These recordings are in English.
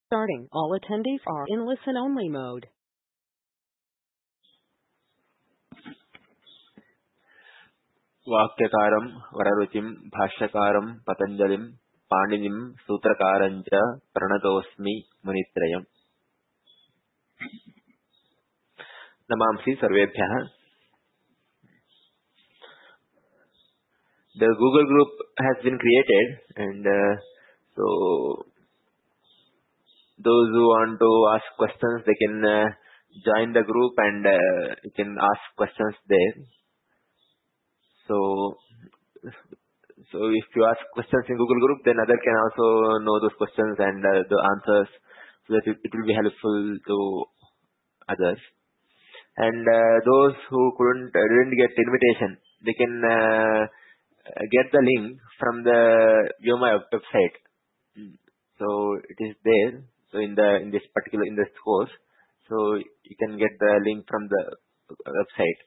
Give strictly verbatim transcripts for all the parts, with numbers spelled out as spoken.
Starting. All attendees are in listen-only mode. वाक्यकारं वररुचिं भाष्यकारं पतञ्जलिं पाणिनिं सूत्रकारं च प्रणतोऽस्मि मुनित्रयम्। नमांसि सर्वेभ्यः। The Google group has been created, and uh, so those who want to ask questions, they can uh, join the group and uh, you can ask questions there. So, so if you ask questions in Google group, then other can also know those questions and uh, the answers, so that it, it will be helpful to others. And uh, those who couldn't uh, didn't get invitation, they can uh, get the link from the Vyoma website. So it is there. So in the in this particular in this course, so you can get the link from the website.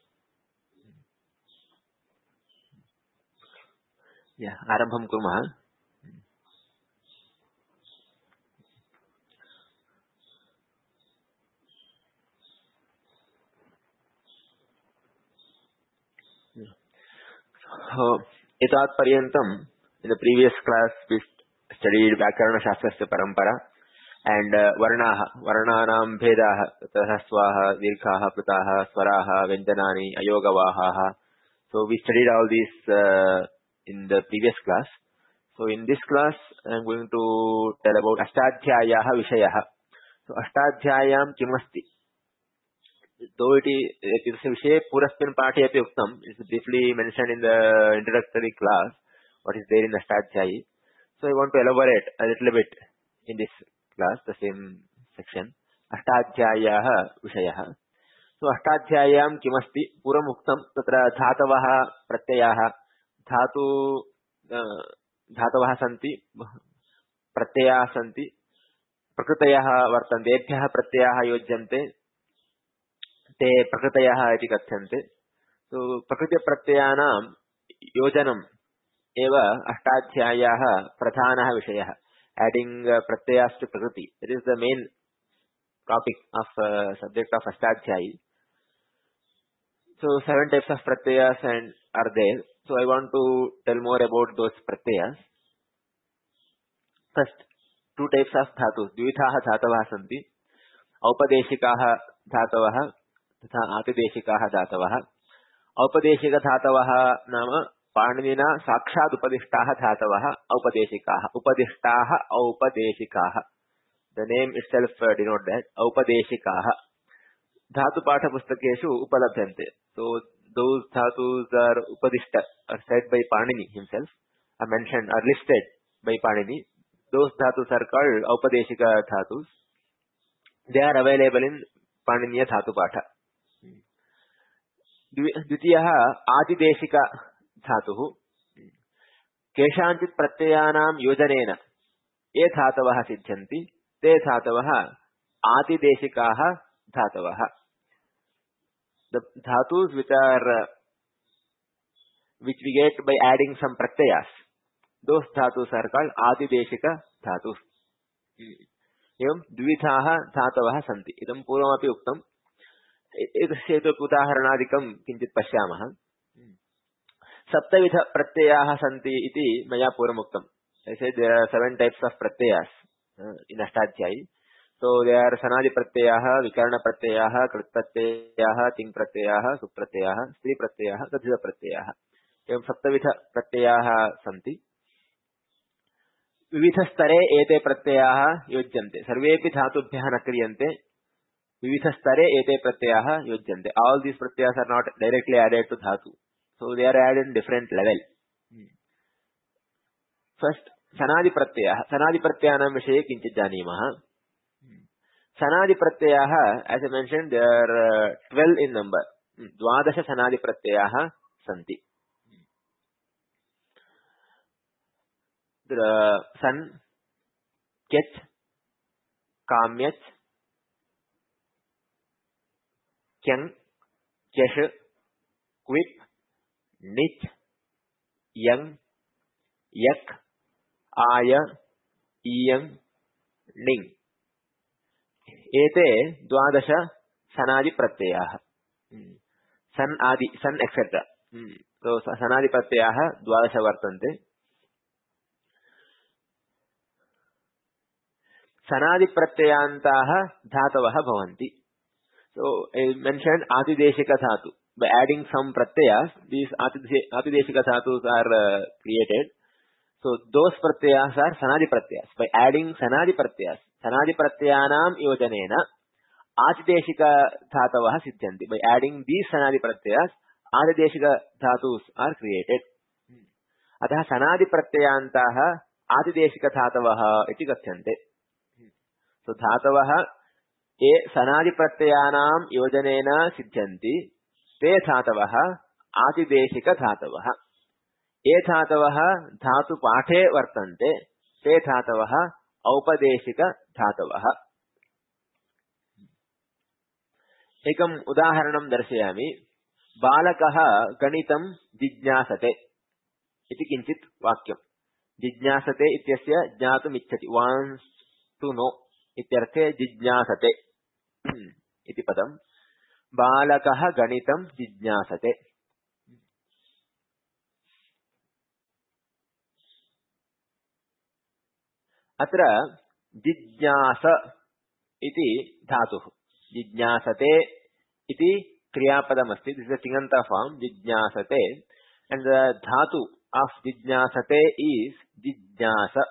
Yeah, आरम्भं कुर्मः। So, एतावत् पर्यन्तं in the previous class we studied व्याकरण शास्त्रस्य परम्परा and uh, varnaah varणानां भेदाः ततः स्वाः दीर्घाः प्लुताः स्वराः व्यञ्जनानि अयोगवाहाः. So we studied all these uh, in the previous class. So in this class I am going to tell about अष्टाध्याय्याः विषयः. So अष्टाध्याय्यां किमस्ति, though it is this विषये पूर्वस्मिन् पाठे अपि उक्तम्, it is briefly mentioned in the introductory class what is there in Ashtadhyayi. So I want to elaborate a little bit in this class, the same section. अष्टाध्याय्याः विषयः. So अष्टाध्याय्यां किमस्ति, पूर्वम् उक्तं तत्र धातवः प्रत्ययाः धातु धातवः सन्ति, प्रत्ययाः सन्ति, प्रकृतयः वर्तन्ते, तेभ्यः प्रत्ययाः योज्यन्ते, ते प्रकृतयः इति कथ्यन्ते. So प्रकृतिप्रत्ययानां योजनम् एव अष्टाध्याय्याः प्रधानः विषयः. Adding uh, pratyayas to prakriti, it is the main topic of uh, subject of Ashtadhyayi. So seven types of pratyayas and are there. So I want to tell more about those pratyayas. First, two types of dhatus. Dvithaah dhatavah santi. Aupadeshikaah dhatavah तथा आतिदेशिकाः धातवः. औपदेशिक धातवः नाम पाणिनिना साक्षात् उपदिष्टाः धातवः औपदेशिकाः. उपदिष्टाः औपदेशिकाः. The name itself uh, denote that. औपदेशिकाः धातु पाठ पुस्तकेषु उपलभ्यन्ते. So those dhatus are upadishta, are said by Panini himself, are mentioned, are listed by Panini. Those dhatus are called aupadeshika dhatus. They are available in Paniniya dhatu patha. द्वितीयः आतिदेशिक धातुः. केषाञ्चित् प्रत्ययानां योजनेन ये धातवः सिद्ध्यन्ति ते धातवः आतिदेशिकाः धातवः. The dhatus which are which we get by adding some pratyayas, those dhatus are called आतिदेशिक धातुः. एवं द्विविधाः धातवः सन्ति. इदं पूर्वमपि उक्तम्. एतस्य उदाहरणादिकं किञ्चित् पश्यामः. सप्तविध प्रत्ययाः सन्ति इति मया पूर्वमुक्तम्. I said there are seven types of pratyayas uh, in Ashtadhyayi. So there are sanadi pratyayah, vikarana pratyayah, krit pratyayah, ting pratyayah, sup pratyayah, stri pratyayah, tadhita pratyayah. एवं सप्तविध प्रत्ययाः सन्ति. विविधस्तरे एते प्रत्ययाः योज्यन्ते. सर्वेपि धातुभ्यः न क्रियन्ते. विविधस्तरे एते प्रत्ययाः योज्यन्ते. All these pratyayas are not directly added to dhatu. So they are added in different level. First, sanadi pratyayah. Sanadi pratyayanam विषये किञ्चित् जानीमः. Sanadi pratyayah, as I mentioned, there are uh, twelve in number. Dvadasha sanadi pratyayah santi. The san, kech, kamyach, kyang, kesh, quip, nich, yang, yak, aya, iyang, ning. एते द्वादश सनादि प्रत्ययाः सन् आदि सन् etcetera तो सनादि प्रत्ययाः द्वादश वर्तन्ते सनादि प्रत्ययान्ताः धातवः भवन्ति so I mentioned atideshika dhatu by adding some pratyayas these atideshika dhatus are uh, created so those pratyayas are sanadi pratyayas by adding sanadi pratyayas sanadi pratyayanam yojanena atideshika dhatavah siddhanti by adding these sanadi pratyayas atideshika dhatus are created atah sanadi pratyayantaah atideshika dhatavah iti kathyante so dhatavah ये सनादि प्रत्ययानां योजनेन सिद्ध्यन्ति ते धातवः आतिदेशिक धातवः ये धातवः धातु पाठे वर्तन्ते ते धातवः औपदेशिक धातवः एकम् उदाहरणं दर्शयामि बालकः गणितं जिज्ञासते इति किञ्चित् वाक्यं जिज्ञासते इत्यस्य ज्ञातुम् इच्छति वांट्स टू नो इत्यर्थे जिज्ञासते इति पदं बालकः गणितं जिज्ञासते अत्र जिज्ञास इति धातुः जिज्ञासते इति क्रियापदमस्ति दिस् इस् अ तिङन्त फार्म जिज्ञासते and the dhatu of जिज्ञासते is जिज्ञास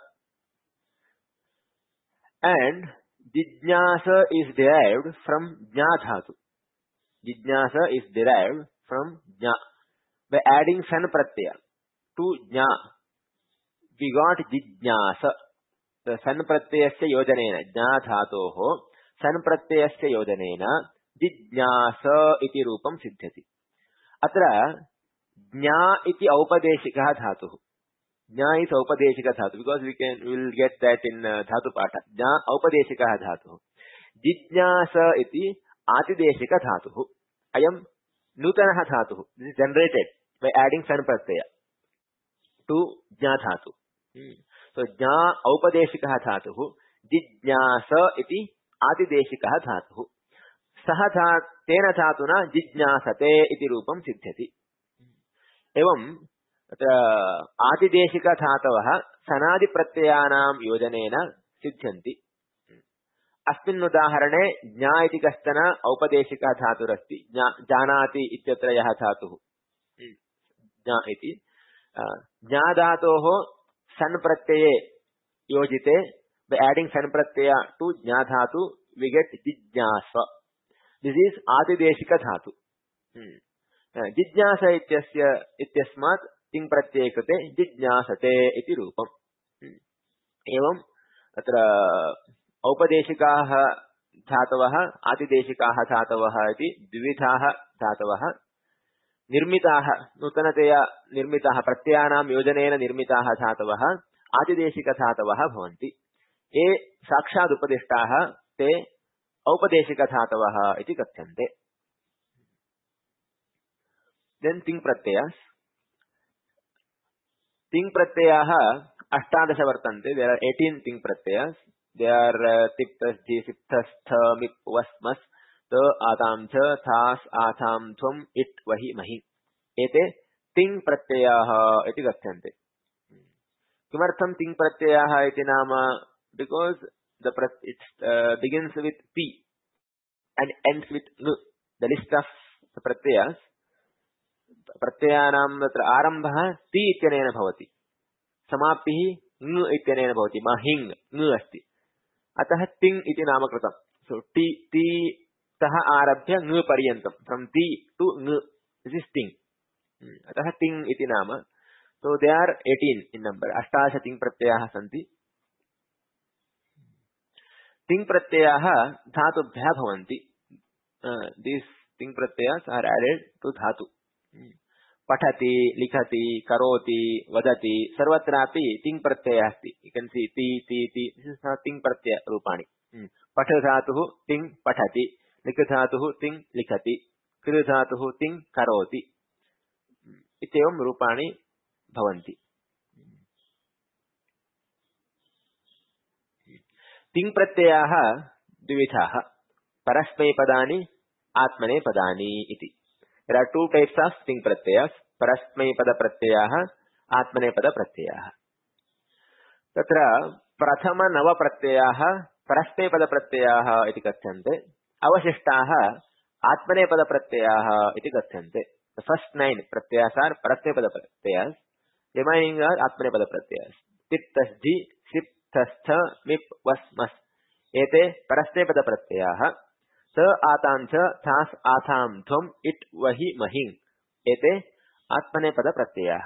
and Jijnasa is derived from jna dhatu. Jijnasa is derived from jna. By adding san pratyaya to jna, we got jijnasa. The san pratyayasya yojanena jna dhatoho san pratyayasya yojanena jijnasa iti rupam siddhyati. Atra jna iti aupadeshikah dhatuh. Jna is aupadeshika dhatu because we can we will get that in uh, dhatu patha. Jna aupadeshika dhatu. Jijnasa iti atideshika dhatu. Ayam nutana dhatu. This is generated by adding san pratyaya to jna dhatu. Hmm. So jna aupadeshika dhatu. Jijnasa iti atideshika dhatu. Saha dhat tena dhatuna jijnasate iti rupam siddhyati. Evam अत्र आतिदेशिक धातवः सनादि प्रत्ययानां योजनेन सिद्ध्यन्ति अस्मिन् उदाहरणे ज्ञा इति कश्चन औपदेशिक धातुरस्ति जानाति इत्यत्र यः धातुः ज्ञा इति ज्ञा धातोः सन् प्रत्यये योजिते by adding san pratyaya to ज्ञा धातु we get जिज्ञासा this is आतिदेशिक धातु जिज्ञासा इत्यस्य इत्यस्मात् तिङ् प्रत्यये कृते जिज्ञासते इति रूपम् एवं अत्र औपदेशिकाः धातवः आतिदेशिकाः धातवः इति द्विविधाः धातवः निर्मिताः नूतनतया निर्मिताः प्रत्ययानां योजनेन निर्मिताः धातवः आतिदेशिकधातवः भवन्ति ये साक्षात् उपदिष्टाः ते औपदेशिकधातवः इति कथ्यन्ते देन् तिङ् प्रत्ययः तिङ् प्रत्ययाः अष्टादश वर्तन्ते देयर आर eighteen तिङ् प्रत्ययाः they are uh, तिप्तस् जि सिप्तस् थ मिप् वस् मस् त आतां च थास् आथां त्वम् इट् वहि महि एते तिङ् प्रत्ययाः इति कथ्यन्ते किमर्थं तिङ् प्रत्ययाः इति नाम because the it uh, begins with p and ends with n the list of the pratyayas प्रत्ययानां तत्र आरम्भः ति इत्यनेन भवति समाप्तिः ङ इत्यनेन भवति महिङ् ङ अस्ति अतः तिङ् इति नामकृतं सो ति ति तः आरभ्य ङ पर्यन्तं फ्रॉम ति टू ङ दिस् इस् तिङ् अतः तिङ् इति नाम so they are eighteen in number अष्टादश तिङ् प्रत्ययाः सन्ति तिङ् प्रत्ययाः धातुभ्यः भवन्ति these तिङ् प्रत्ययाः are added to धातु पठति लिखति करोति वदति सर्वत्रापि तिङ् प्रत्ययः अस्ति you can see ति ति ति this is तिङ् प्रत्यय रूपाणि पठ धातुः तिङ् पठति लिख धातुः तिङ् लिखति कृ धातुः तिङ् करोति इत्येवं रूपाणि भवन्ति तिङ् प्रत्ययाः द्विविधाः परस्मैपदानि आत्मनेपदानि इति. There are two types of sting pratyayas, parasmaipada pratyayah, atmanepada pratyayah. Tatra prathama nava pratyayah parasmaipada pratyayah iti kathyante, avashishtaah atmanepada pratyayah iti kathyante. The first nine pratyayas are parasmaipada pratyayas, remaining are atmanepada pratyayas. Tittasji, sipthastha, mip, vasmas ete parasmaipada pratyayah. स आतां च थास आथां ध्वम it वहि महिं एते आत्मनेपद प्रत्ययाः.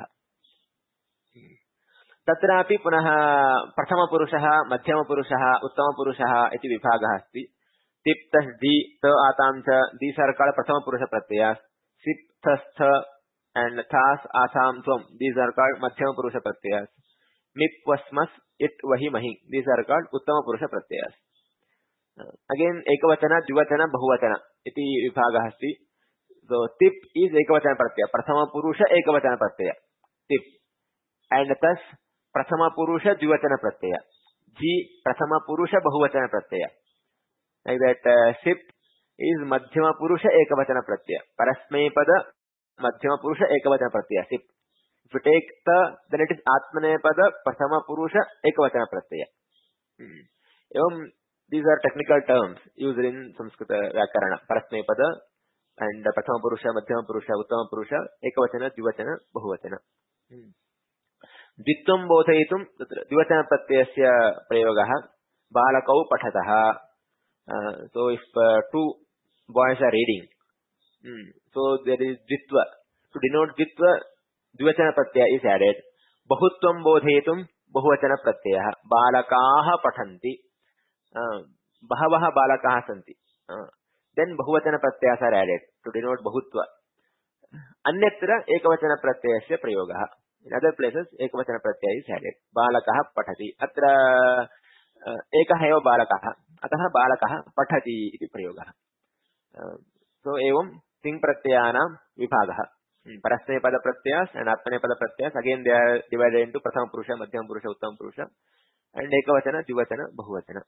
तत्रापि पुनः प्रथमपुरुषः मध्यमपुरुषः उत्तमपुरुषः इति विभागः अस्ति. तिप्तस् दि त आतां च दीस् आर कॉल्ड प्रथमपुरुष प्रत्ययाः. सिप्तस्थ and थास आथां ध्वम दीस् आर कॉल्ड मध्यमपुरुष प्रत्ययाः. मिप् वस्मस् इट वहि महिं दीस् आर कॉल्ड उत्तमपुरुष प्रत्ययाः. Again, ekavachana, dvivachana, bahuvachana iti vibhagah asti. So tip is ekavachana pratyaya. Prathama purusha ekavachana pratyaya. Tip. And thus prathama purusha dvivachana pratyaya. Ji prathama purusha bahuvachana pratyaya. Like that, uh, sip is madhyama purusha ekavachana pratyaya. Parasmai pada madhyama purusha ekavachana pratyaya. Sip. If you take the, then it is atmane pada prathama purusha ekavachana pratyaya. Hmm. Evam, these are technical terms used in Sanskrit Vyakarana. Parasmai pada and Prathama Purusha, Madhyama Purusha, Uttama Purusha, Ekavachana, Dvivachana, Bahuvachana. Dvitvam bodhayitum, Dvivachana pratyasya prayogah, balakau pathatah. Uh, so if uh, two boys are reading, hmm, so there is Dvitva. To denote Dvitva, Dvivachana pratyaya is added. Bahutvam bodhayitum, Bahuvachana pratyaya. Balakaah pathanti. Bahavaha balakaah santi. Then bahuvachana pratyayas are added to denote bahutva. Anyatra ekavachana pratyayasya prayogah. In other places ekavachana pratyaya is added. Balakaah pathati. Atra ekah eva balakaah. Atah balakaah pathati iti prayogah. So evam sing pratyayanam vibhagah. Parasmai pada pratyayas and atmane pada pratyayas, again they are divided into prathama purusha, madhyama purusha, uttama purusha, and ekavachana, dvivachana, bahuvachana.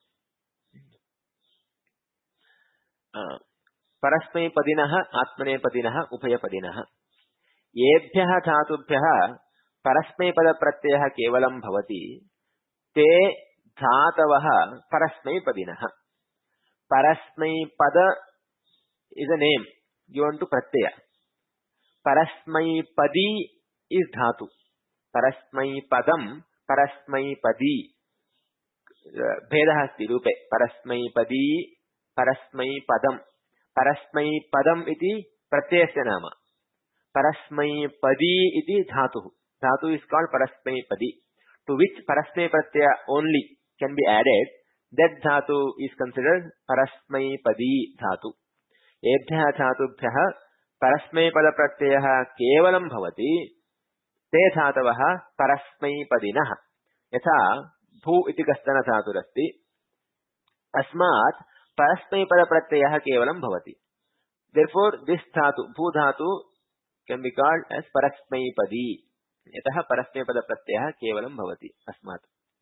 परस्मैपदिनः आत्मनेपदिनः उभयपदिनः. येभ्यः धातुभ्यः परस्मैपदप्रत्ययः केवलं भवति ते धातवः परस्मैपदिनः. परस्मैपद is a name given to pratyaya. Parasmaipadi is dhatu. Parasmaipadam, parasmaipadi. Bhedah asti rupe. Parasmaipadi, Parasmaipadam. Parasmaipadam iti pratyayasya nama. Parasmaipadi iti dhatu. Dhatu is called Parasmaipadi, to which Parasmai pratyaya only can be added. That dhatu is considered Parasmaipadi dhatu. Ebhyah dhatubhyah Parasmaipada pratyayah kevalam bhavati te dhatavah Parasmaipadinah. Yatha bhu iti kastana dhaturasti. Asmat Parasmaipada pratyayah kevalam bhavati. Therefore, this dhatu, bhu dhatu, can be called as Parasmaipadi. Yatah Parasmaipada pratyayah kevalam bhavati. Asmat.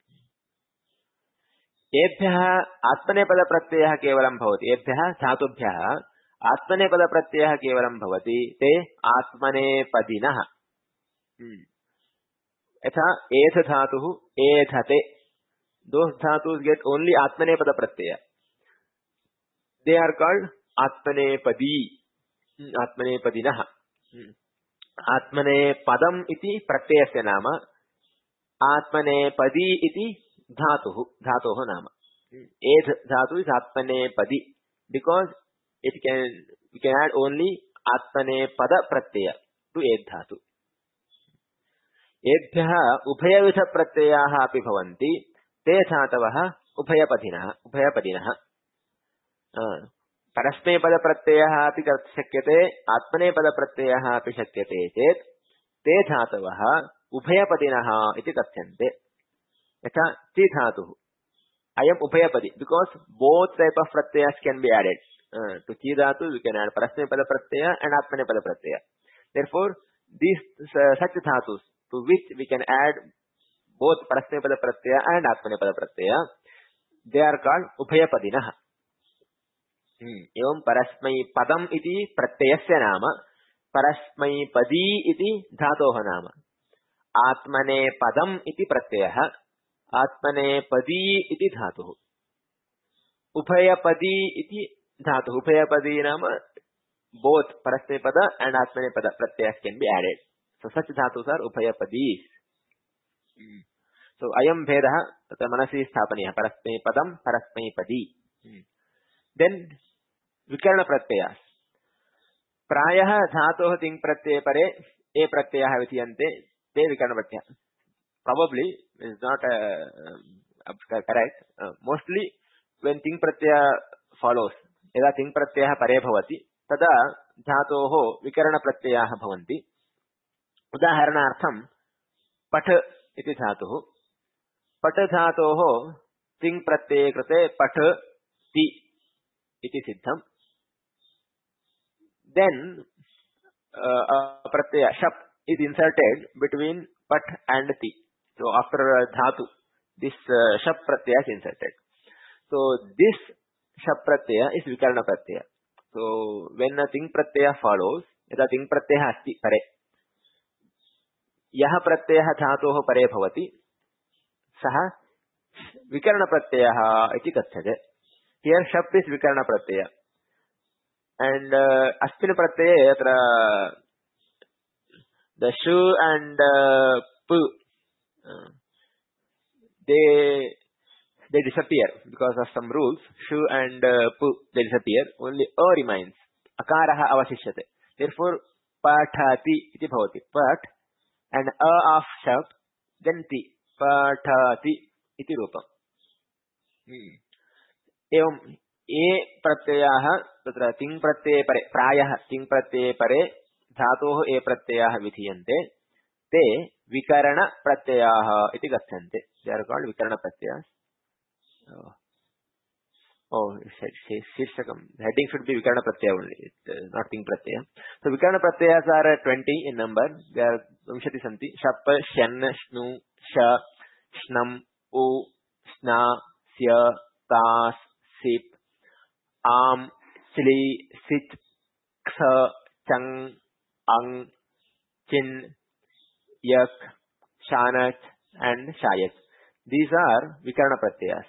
Ebhyah Atmanepada pratyayah kevalam bhavati. Ebhyah dhatubhyah Atmanepada pratyayah kevalam bhavati. Te Atmanepadinah. Yatha etha dhatuhu ethate. Those dhatus get only Atmanepada pratyaya. They are called Atmanepadi. Atmanepadinah. Atmanepadam iti pratyayasya nama. Atmanepadi iti dhatuhu. Dhatoha nama. Eth dhatu is Atmanepadi. Because it can, we can add only Atmanepada pratyaya to eth dhatu. Ebhyah ubhayavidha pratyayah api bhavanti. Te dhatavah ubhayapadinah. Ubhayapadinah. Parasmaipada pratyayah api shakyate. Atmanepada pratyayah api shakyate. Chet te dhatavah ubhayapadinah iti kathyante. Yatha ti dhatuhu. I am ubhayapadi. Because both type of pratyayas can be added. Uh, to chi dhatu we can add Parasmaipada pratyaya and Atmanepada pratyaya. Therefore, these uh, such dhatus to which we can add both Parasmaipada pratyaya and Atmanepada pratyaya, they are called ubhayapadinah. एवं परस्मैपदम् इति प्रत्ययस्य नाम, परस्मैपदी इति धातोः नाम, आत्मनेपदम् इति प्रत्ययः, आत्मनेपदी इति धातुः, उभयपदी इति धातुः. उभयपदी नाम both परस्मैपद and आत्मनेपद प्रत्ययः can be added. So such dhatus are uphayapadis. Hmm. So ayam bhedah tatra manasi sthapaniyah, parasmaipadam parasmaipadi. Hmm. Then vikarana pratyayas. Prayah dhatoh ting pratyaya pare e pratyayah vichiyante te vikarana pratyayah. Probably is not uh, uh, correct. Uh, mostly when ting pratyaya follows, yada ting pratyayah pare bhavati tada dhatoh vikarana pratyayah bhavanti. उदाहरणार्थं पठ इति धातुः, पठ धातोः तिङ् प्रत्यये कृते पठ ति इति सिद्धम्. Then uh, a pratyaya shap is inserted between pat and ti. So after uh, dhatu, this uh, shap pratyaya is inserted. So this shap pratyaya is vikarana pratyaya. So when a ting pratyaya follows, yada ting pratyaya asti pare, यह प्रत्ययः धातोः परे भवति सः विकर्ण प्रत्ययः इति कथ्यते. Here shap is vikarana pratyaya, and uh, अस्मिन् प्रत्यये अत्र the shu and uh, pu uh, they they disappear because of some rules. Shu and uh, pu they disappear, only a remains, akarah avashishyate. Therefore pathati iti bhavati, pat and a of shap, then ti, pathati iti rupam. Hmm. एवं ये प्रत्ययाः तत्र तिङ् प्रत्यये परे, प्रायः तिङ् प्रत्यये परे धातोः ये प्रत्ययाः विधीयन्ते ते विकरण प्रत्ययाः इति कथ्यन्ते. They are called vikarana pratyayas. Oh, oh शीर्षकं, heading should be vikarana pratyaya only, it's not ting pratyaya. So vikarana pratyayas are twenty in number. They are vimshati santi. Shap, shan, shnu, sha, shnam, u, sna, sya, tas, sip, am, sli, sit, ksa, chang, ang, chin, yak, shanat and shayat. These are vikarana pratyayas.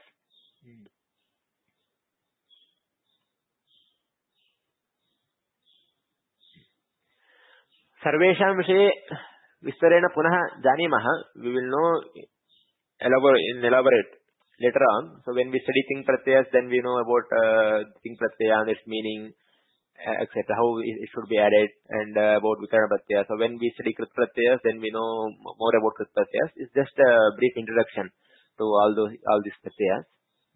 सर्वेषां विषये विस्तरेण पुनः जानीमः. We will know elaborate in elaborate later on. So when we study ting pratyayas, then we know about uh, ting pratyaya and its meaning, uh, et cetera. How it should be added, and uh, about vikarana pratyayas. So when we study krit pratyayas, then we know more about krit pratyayas. It's just a brief introduction to all those all these pratyayas.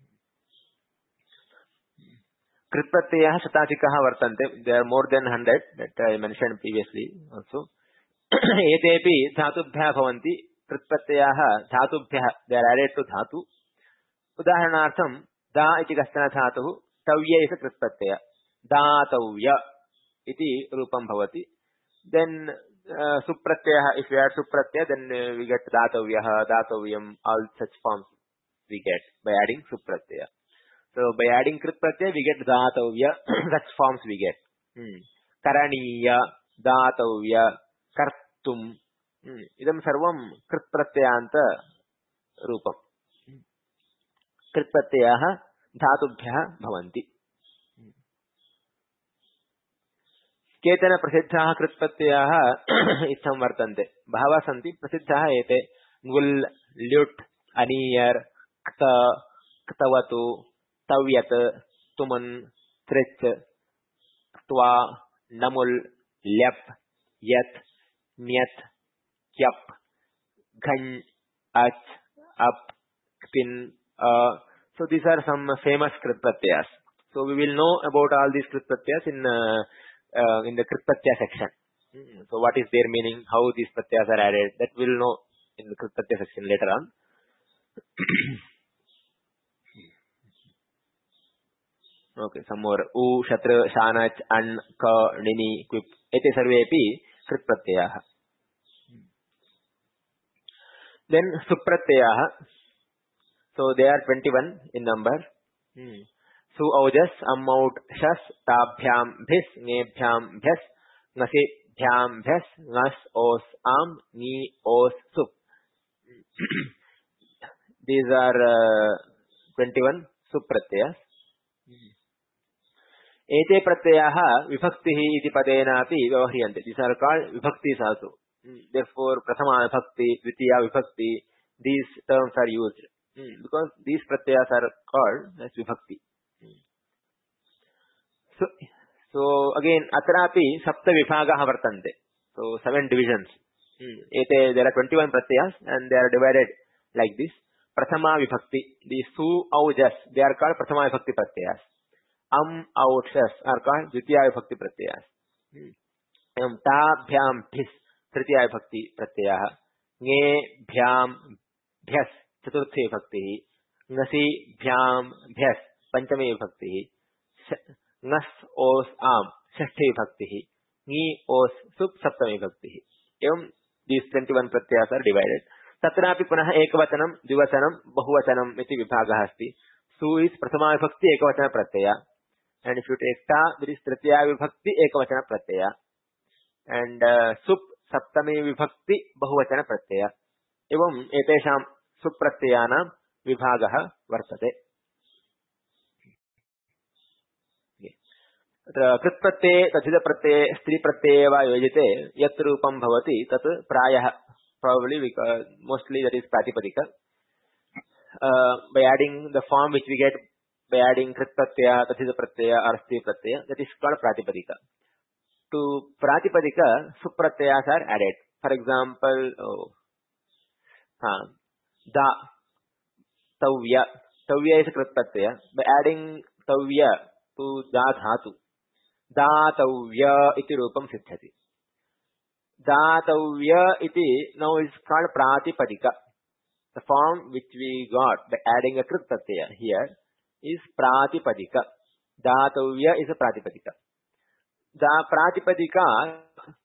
Krit pratyayah shatatikaः vartante. There are more than one hundred that I mentioned previously also. एतेपि धातुभ्यः भवन्ति. कृत् प्रत्ययाः धातुभ्यः, they are added to dhatu. उदाहरणार्थं दा इति कश्चन धातुः, तव्य इति कृत् प्रत्यय, दातव्य इति रूपं भवति. Then uh, सुप्रत्ययः, if we add सुप्रत्यय, then uh, we get दातव्यः, दातव्यम्, all such forms we get by adding सुप्रत्यय. So by adding krit pratyaya we get datavya, such forms we get. Hmm. Karaniya, datavya, kartum. Hmm. Idam sarvam krit pratyayanta rupam. Hmm. Krit pratyayah dhatubhyah bhavanti. Hmm. Ketana prasiddhaः krit pratyayah itham vartante. Bhava santi prasiddhaः ete ngul, lyut, aniyar, kta, ktavatu, tavyat, tuman, trich, tva, namul, lyap, yat, nyat, kyap, ghan, ach, up, kpin. Uh, so these are some famous krit pratyayas. So we will know about all these krit pratyayas in uh, uh, in the krit pratyaya section. Mm. So what is their meaning, how these pratyayas are added, that we will know in the krit pratyaya section later on. Okay, some more. U, shatra, shanach, an, ka, nini, quip. Ete sarvepi krit pratyayah. Then supratyayah. So they are twenty-one in number. Hmm. सु औजस अम औट शस ताभ्याम भिस ङेभ्याम भ्यस ङसेभ्याम भ्यस ङस ओस आम नी ओस सुप. These are uh, twenty-one sup pratyayas. Ete pratyayaha vibhaktihi iti padena api vyavahriyante. These are called vibhaktis also. Therefore, prathama vibhakti, dvitiya vibhakti, these terms are used because these pratyayas are called as vibhakti. So, so again, atrapi sapta vibhagaha vartante. So seven divisions. Ete, there are twenty-one pratyayas and they are divided like this. Prathama vibhakti, the su aujas, they are called prathama vibhakti pratyayas. Am aushas are called dvitiya vibhakti pratyayas. Em ta bhyam phis, tritiya vibhakti pratyayah. Nge bhyam bhyas, chaturthi vibhakti. Ngasi bhyam bhyas, panchami vibhakti. Ngas os am, shashti vibhakti. Ni os sup saptami vibhakti. Em these twenty-one pratyayas are divided. Tatrapi punah ekavatanam, dvivachanam, bahuvachanam iti vibhagah asti. Su is prathama vibhakti ekavachana pratyaya. And if you take ta, there is tritiya vibhakti ekavachana pratyaya. And uh, sup saptami vibhakti bahuvachana pratyaya. Evam etesham sup pratyayanam vibhagah vartate. कृत प्रत्यये तथित प्रत्यये स्त्री प्रत्यये वा योजिते यत् रूपं भवति तत् प्रायः probably because mostly that is pratipadika. Uh, by adding the form which we get by adding krit pratyaya, tathita pratyaya or stri pratyaya, that is called pratipadika. To pratipadika, supratyayas are added. For example, oh, huh, da, tavya. Tavya is a krit pratyaya. By adding tavya to da dhatu, datavya iti rupam siddhati. Datavya iti now is called pratipadika. The form which we got by adding a krit pratyaya here is pratipadika. Datavya is a pratipadika. The pratipadika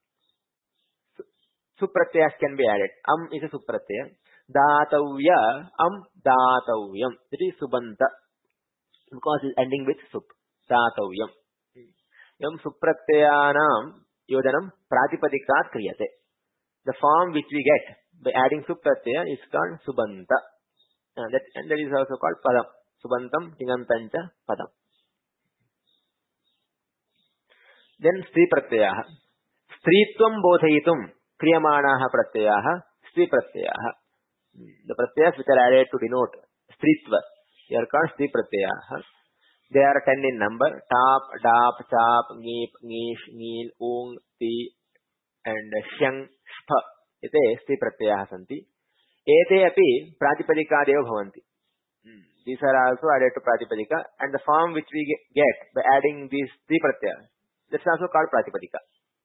supratyayas can be added. Am is a supratyaya. Datavya, am datavyam. It is subanta because it is ending with sup. Datavyam. Yam suprattyayanam yojanam pratipadikaat kriyate. The form which we get by adding supratyaya is called subanta. And that, and that is also called padam. Subantam tingantancha padam. Then stri pratyayaha. Stritvam bodhayitum kriyamanaha pratyayaha stri pratyayaha. The pratyayas which are added to denote stritva, they are called stri pratyayaha. They are ten in number. Tap, dap, chap, ngip, ngish, ngil, ung, ti, and shyang, shpa. Ite stri pratyayaha santi. Ete api pratipadika deva bhavanti. These are also added to pratipadika. And the form which we get by adding these three pratyayas, that's also called pratipadika.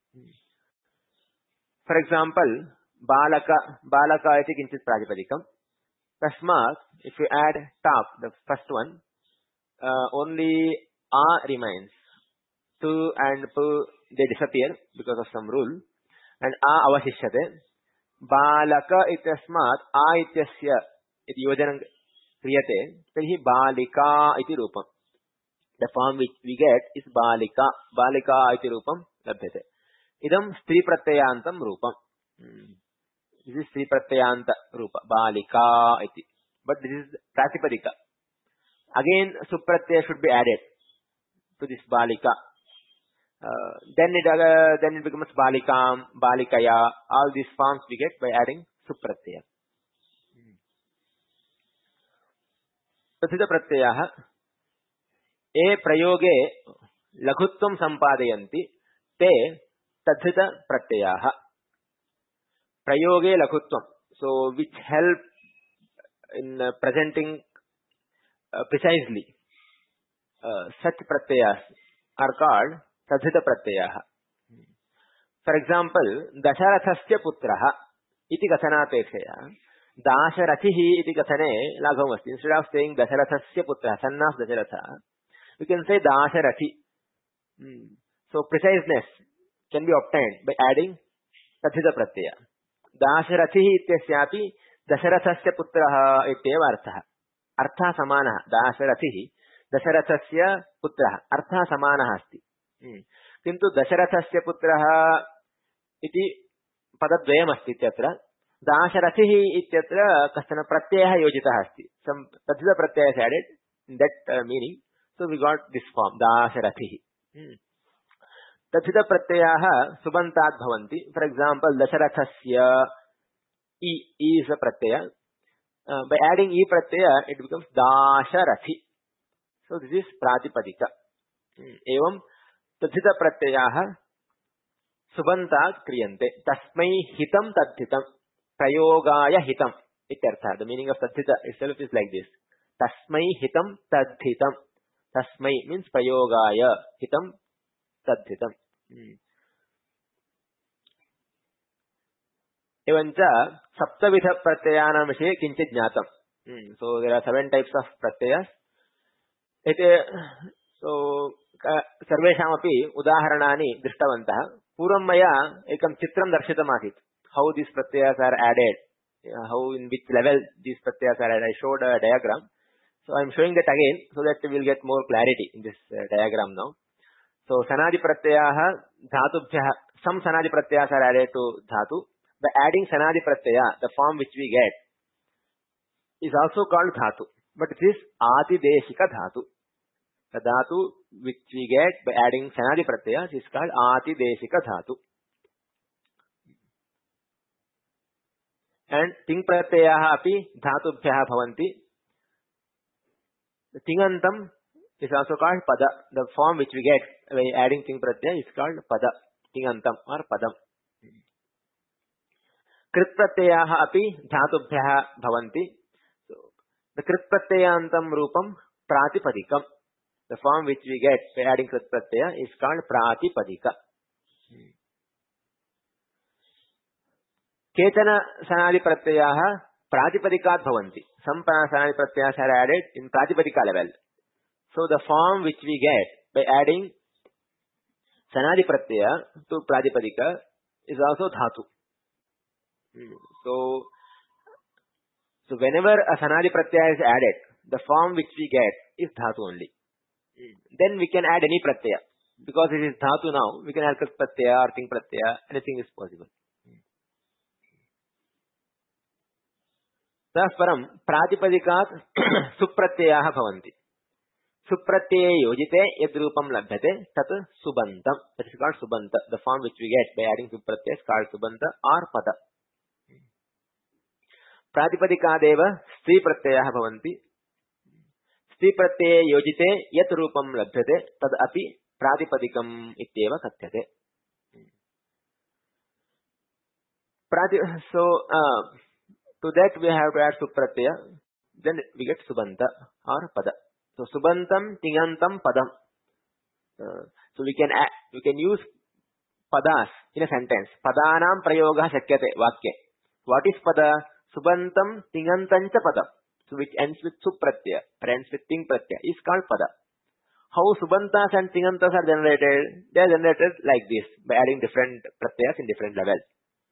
For example, balaka, balaka iti kinchit pratipadikam. Tasmat, if you add tap, the first one, uh, only a remains. Tu and pu, they disappear because of some rule. And a avashishyate. Balaka itasmat a ityasya iti yojanam kriyate. Tarhi balika iti rupam. The form which we get is balika. Balika iti rupam labhyate. Idam stri pratyayantam rupam. Hmm. This is stri pratyayanta rupa. Balika iti. But this is pratipadika. Again, supratyaya should be added to this balika. Uh, then it uh, then it becomes balikam, balikaya. All these forms we get by adding supratyaya. Tathita pratyayaha. E prayoge laghutvam sampadayanti te tathita pratyayaha. Prayoge laghutvam. So which help in uh, presenting uh, precisely uh, such pratyayas are called tathita pratyayaha. For example, Dasharathasya putraha iti kathanapeksaya Dasharathihi iti kathane laghavam asti. Instead of saying Dasharathasya putraha, son of Dasharatha, we can say Dasharathi. Hmm. So preciseness can be obtained by adding tathita pratyaya. Dasharathihi ityasyapi Dasharathasya putraha ityeva arthaha. Artha samanaha. Dasharathihi. दशरथस्य पुत्रः अर्थः समानः अस्ति किन्तु दशरथस्य पुत्रः इति पदद्वयमस्ति इत्यत्र दाशरथिः इत्यत्र कश्चन प्रत्ययः योजितः अस्ति सम् तद्धितप्रत्ययः is added in that meaning so we got this form दाशरथिः तद्धितप्रत्ययाः सुबन्तात् भवन्ति फॉर एग्जांपल दशरथस्य E is a Pratyaya by adding e pratyaya it becomes dasharathi so this is pratipadika evam तद्धित प्रत्ययाः सुबन्तात् क्रियन्ते तस्मै हितं तद्धितं प्रयोगाय हितम् इत्यर्थः the meaning of तद्धित itself is like this तस्मै हितं तद्धितं तस्मै means प्रयोगाय हितं तद्धितं एवं च सप्तविध प्रत्ययानां विषये किञ्चित् ज्ञातम् so there are seven types of pratyayas एते so सर्वेषामपि उदाहरणानि दृष्टवन्तः पूर्वं मया एकं चित्रं दर्शितमासीत् how these pratyayas are added how in which level these pratyayas are added I showed a diagram so I am showing that again so that we will get more clarity in this uh, diagram now so sanadi pratyayah dhatubhyah some sanadi pratyayas are added to dhatu by adding sanadi pratyaya the form which we get is also called dhatu but it is atideshika dhatu the dhatu which we get by adding sanadi pratyaya is called atideshika dhatu and ting pratyayah api dhatubhyah bhavanti the tingantam is also called pada the form which we get by adding ting pratyaya is called pada tingantam or padam कृत प्रत्ययाः अपि धातुभ्यः भवन्ति so the कृत प्रत्ययान्तं रूपं प्रातिपदिकम् the form which we get by adding कृत प्रत्यय is called प्रातिपदिका केचन सनादि प्रत्ययाः प्रातिपदिकात् भवन्ति some सनादि प्रत्ययाः are added in प्रातिपदिका level so the form which we get by adding sanadi pratyaya to pratipadika is also dhatu So, so whenever a sanadi pratyaya is added, the form which we get is dhatu only. Then we can add any pratyaya. Because it is dhatu now, we can add krit pratyaya or ting pratyaya, anything is possible. Thus param, pratipadikaat supratyayah bhavanti. Supratyaya yojite yadrupam labhyate tat subantam. That is called subanta. The form which we get by adding supratyaya is called subanta or pada. प्रातिपदिकादेव स्त्री प्रत्ययः भवन्ति स्त्री प्रत्यये योजिते यत् रूपं लभ्यते तद् अपि प्रातिपदिकम् इत्येव कथ्यते प्राति so uh, to that we have to add supratyaya then we get subanta or pada so subantam tingantam padam uh, so we can add, we can use padas in a sentence padanam prayogah shakyate vakye what is pada Subantam tingantancha padam, so which ends with supratyaya, or ends with ting pratyaya, is called pada. How subantas and tingantas are generated? They are generated like this, by adding different pratyayas in different levels.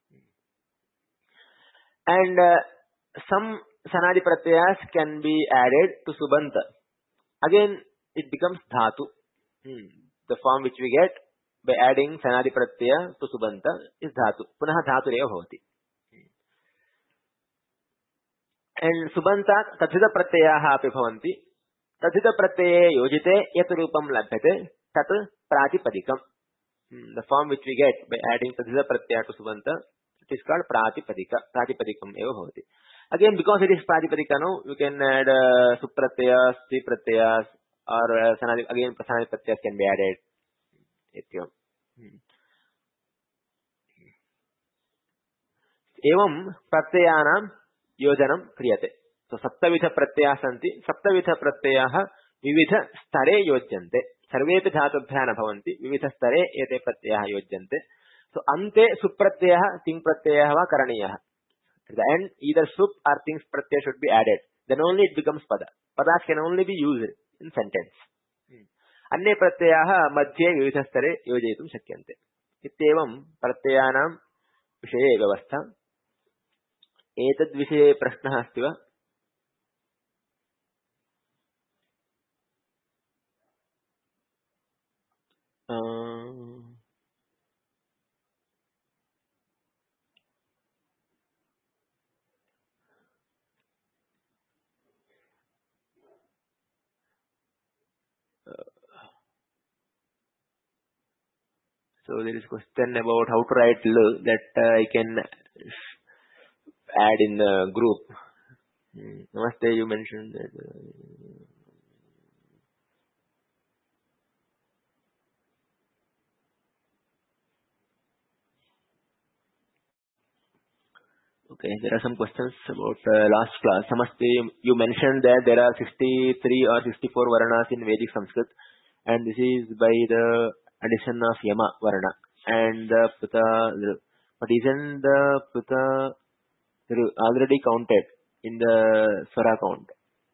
And uh, some sanadi pratyayas can be added to subanta. Again, it becomes dhatu. Hmm. The form which we get by adding sanadi pratyaya to subanta is dhatu. Punaha dhatu reva bhavati. And subanta tathita pratyayah api bhavanti tathita pratyaye yojite yat rupam labhyate tat pratipadikam the form which we get by adding tathita pratyaya to subanta it is called pratipadika pratipadikam eva bhavati again because it is pratipadika now you can add uh, supratyayas sti pratyayas or uh, sanadi again sanadi pratyayas can be added etyam evam pratyayanam योजनम क्रियते तो सप्तविध प्रत्ययाः सन्ति सप्तविध प्रत्ययाः विविध स्तरे योज्यन्ते सर्वेपि धातुभ्यः न भवन्ति विविध स्तरे एते प्रत्ययाः योज्यन्ते so अन्ते सुप्रत्ययः तिङ् प्रत्ययः वा करणीयः at the end either sup or ting pratyaya should be added then only it becomes pada padas can only be used in sentence अन्ये प्रत्ययाः मध्ये विविध स्तरे योजयितुं शक्यन्ते इत्येवं प्रत्ययानां विषये व्यवस्था एतद् विषये प्रश्नः अस्ति वा So there is a question about how to write L that uh, I can add in the group. Hmm. Namaste, you mentioned that. Uh, Okay, there are some questions about uh, last class. Namaste, you, you mentioned that there are sixty-three or sixty-four Varanas in Vedic Sanskrit, and this is by the addition of Yama Varana. And the Pita, but isn't the Pita already counted in the Swara count?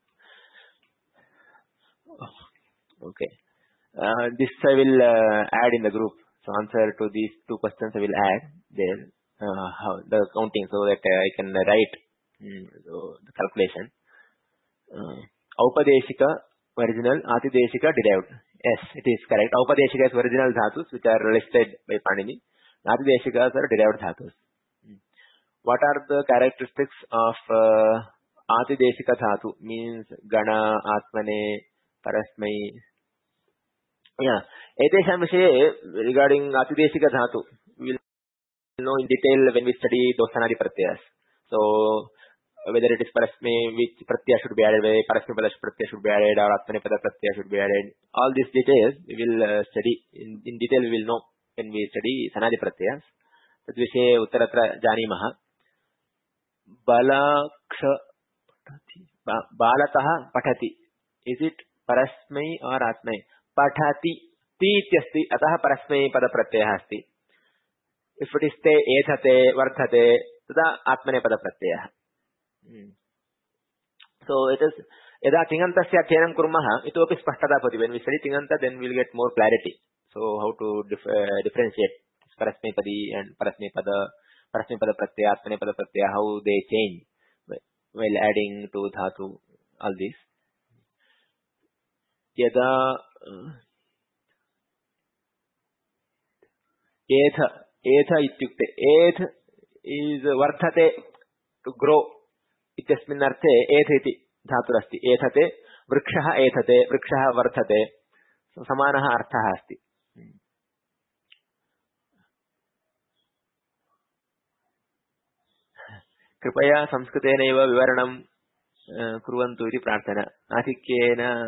Okay. Uh, this I will uh, add in the group. So answer to these two questions I will add there. Uh, how the counting so that uh, I can write mm, so the calculation. Uh, Aupadeshika original, Atideshika derived. Yes, it is correct. Aupadeshika is original dhatus which are listed by Panini. Atideshikas are derived dhatus. Mm. What are the characteristics of uh, Atideshika dhatu? Means Gana, Atmane, Parasmai. Yeah. Etesham Vishaye regarding Atideshika dhatu, we will know in detail when we study those Sanadi Pratyas. So, whether it is Parasme, which Pratyaya should be added, whether Parasme Pada Pratyaya should be added, or Atmane Pada Pratyaya should be added. All these details we will uh, study. In, in detail we will know when we study Sanadi Pratyas. Tad Vishaye Uttaratra Janimaha. Balaksha Balataha Pathati. Is it Parasme or Atmane? Pathati. Ti ityasti. Ataha Parasme Pada Pratyaya asti. If it is te, ethate, varthate, tada atmane pada pratyaya. Hmm. So it is, yada tingantasya adhyanam kurmaha, itopi spashtata bhavati. When we study tinganta, then we will get more clarity. So how to dif uh, differentiate parasme padi and parasme pada, parasme pada pratyaya, atmane pada pratyaya, how they change while adding to dhatu, all this. Yada uh, etha. Etha ityukte. Eth is varthate, to grow. Ityasmin arte eth iti dhatur asti. Ethate, vrikshaha ethate, vrikshaha varthate. So samanaha arthaha asti. Kripaya samskrutenaiva vivaranam kurvantu iti prarthana. Adhikyena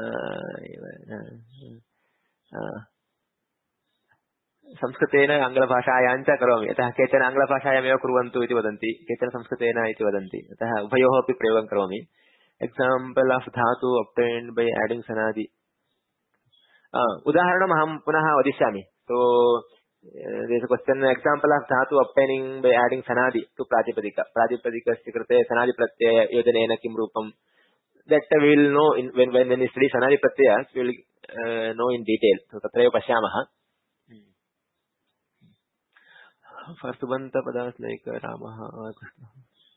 संस्कृतेन आङ्ग्लभाषायां च करोमि यतः केचन आङ्ग्लभाषायामेव कुर्वन्तु इति वदन्ति केचन संस्कृतेन इति वदन्ति अतः उभयोः अपि प्रयोगं करोमि example of dhatu obtained by adding sanadi उदाहरणम् अहं पुनः वदिष्यामि so there is a question example of dhatu obtaining by adding sanadi to pratipadika pratipadikasya krite sanadi pratyaya yojanena kim rupam that we will know in, when when when we study sanadi pratyayas we will uh, know in detail so tatraiva pashyamah. For Subanta Padas like Ramaha or Krishna.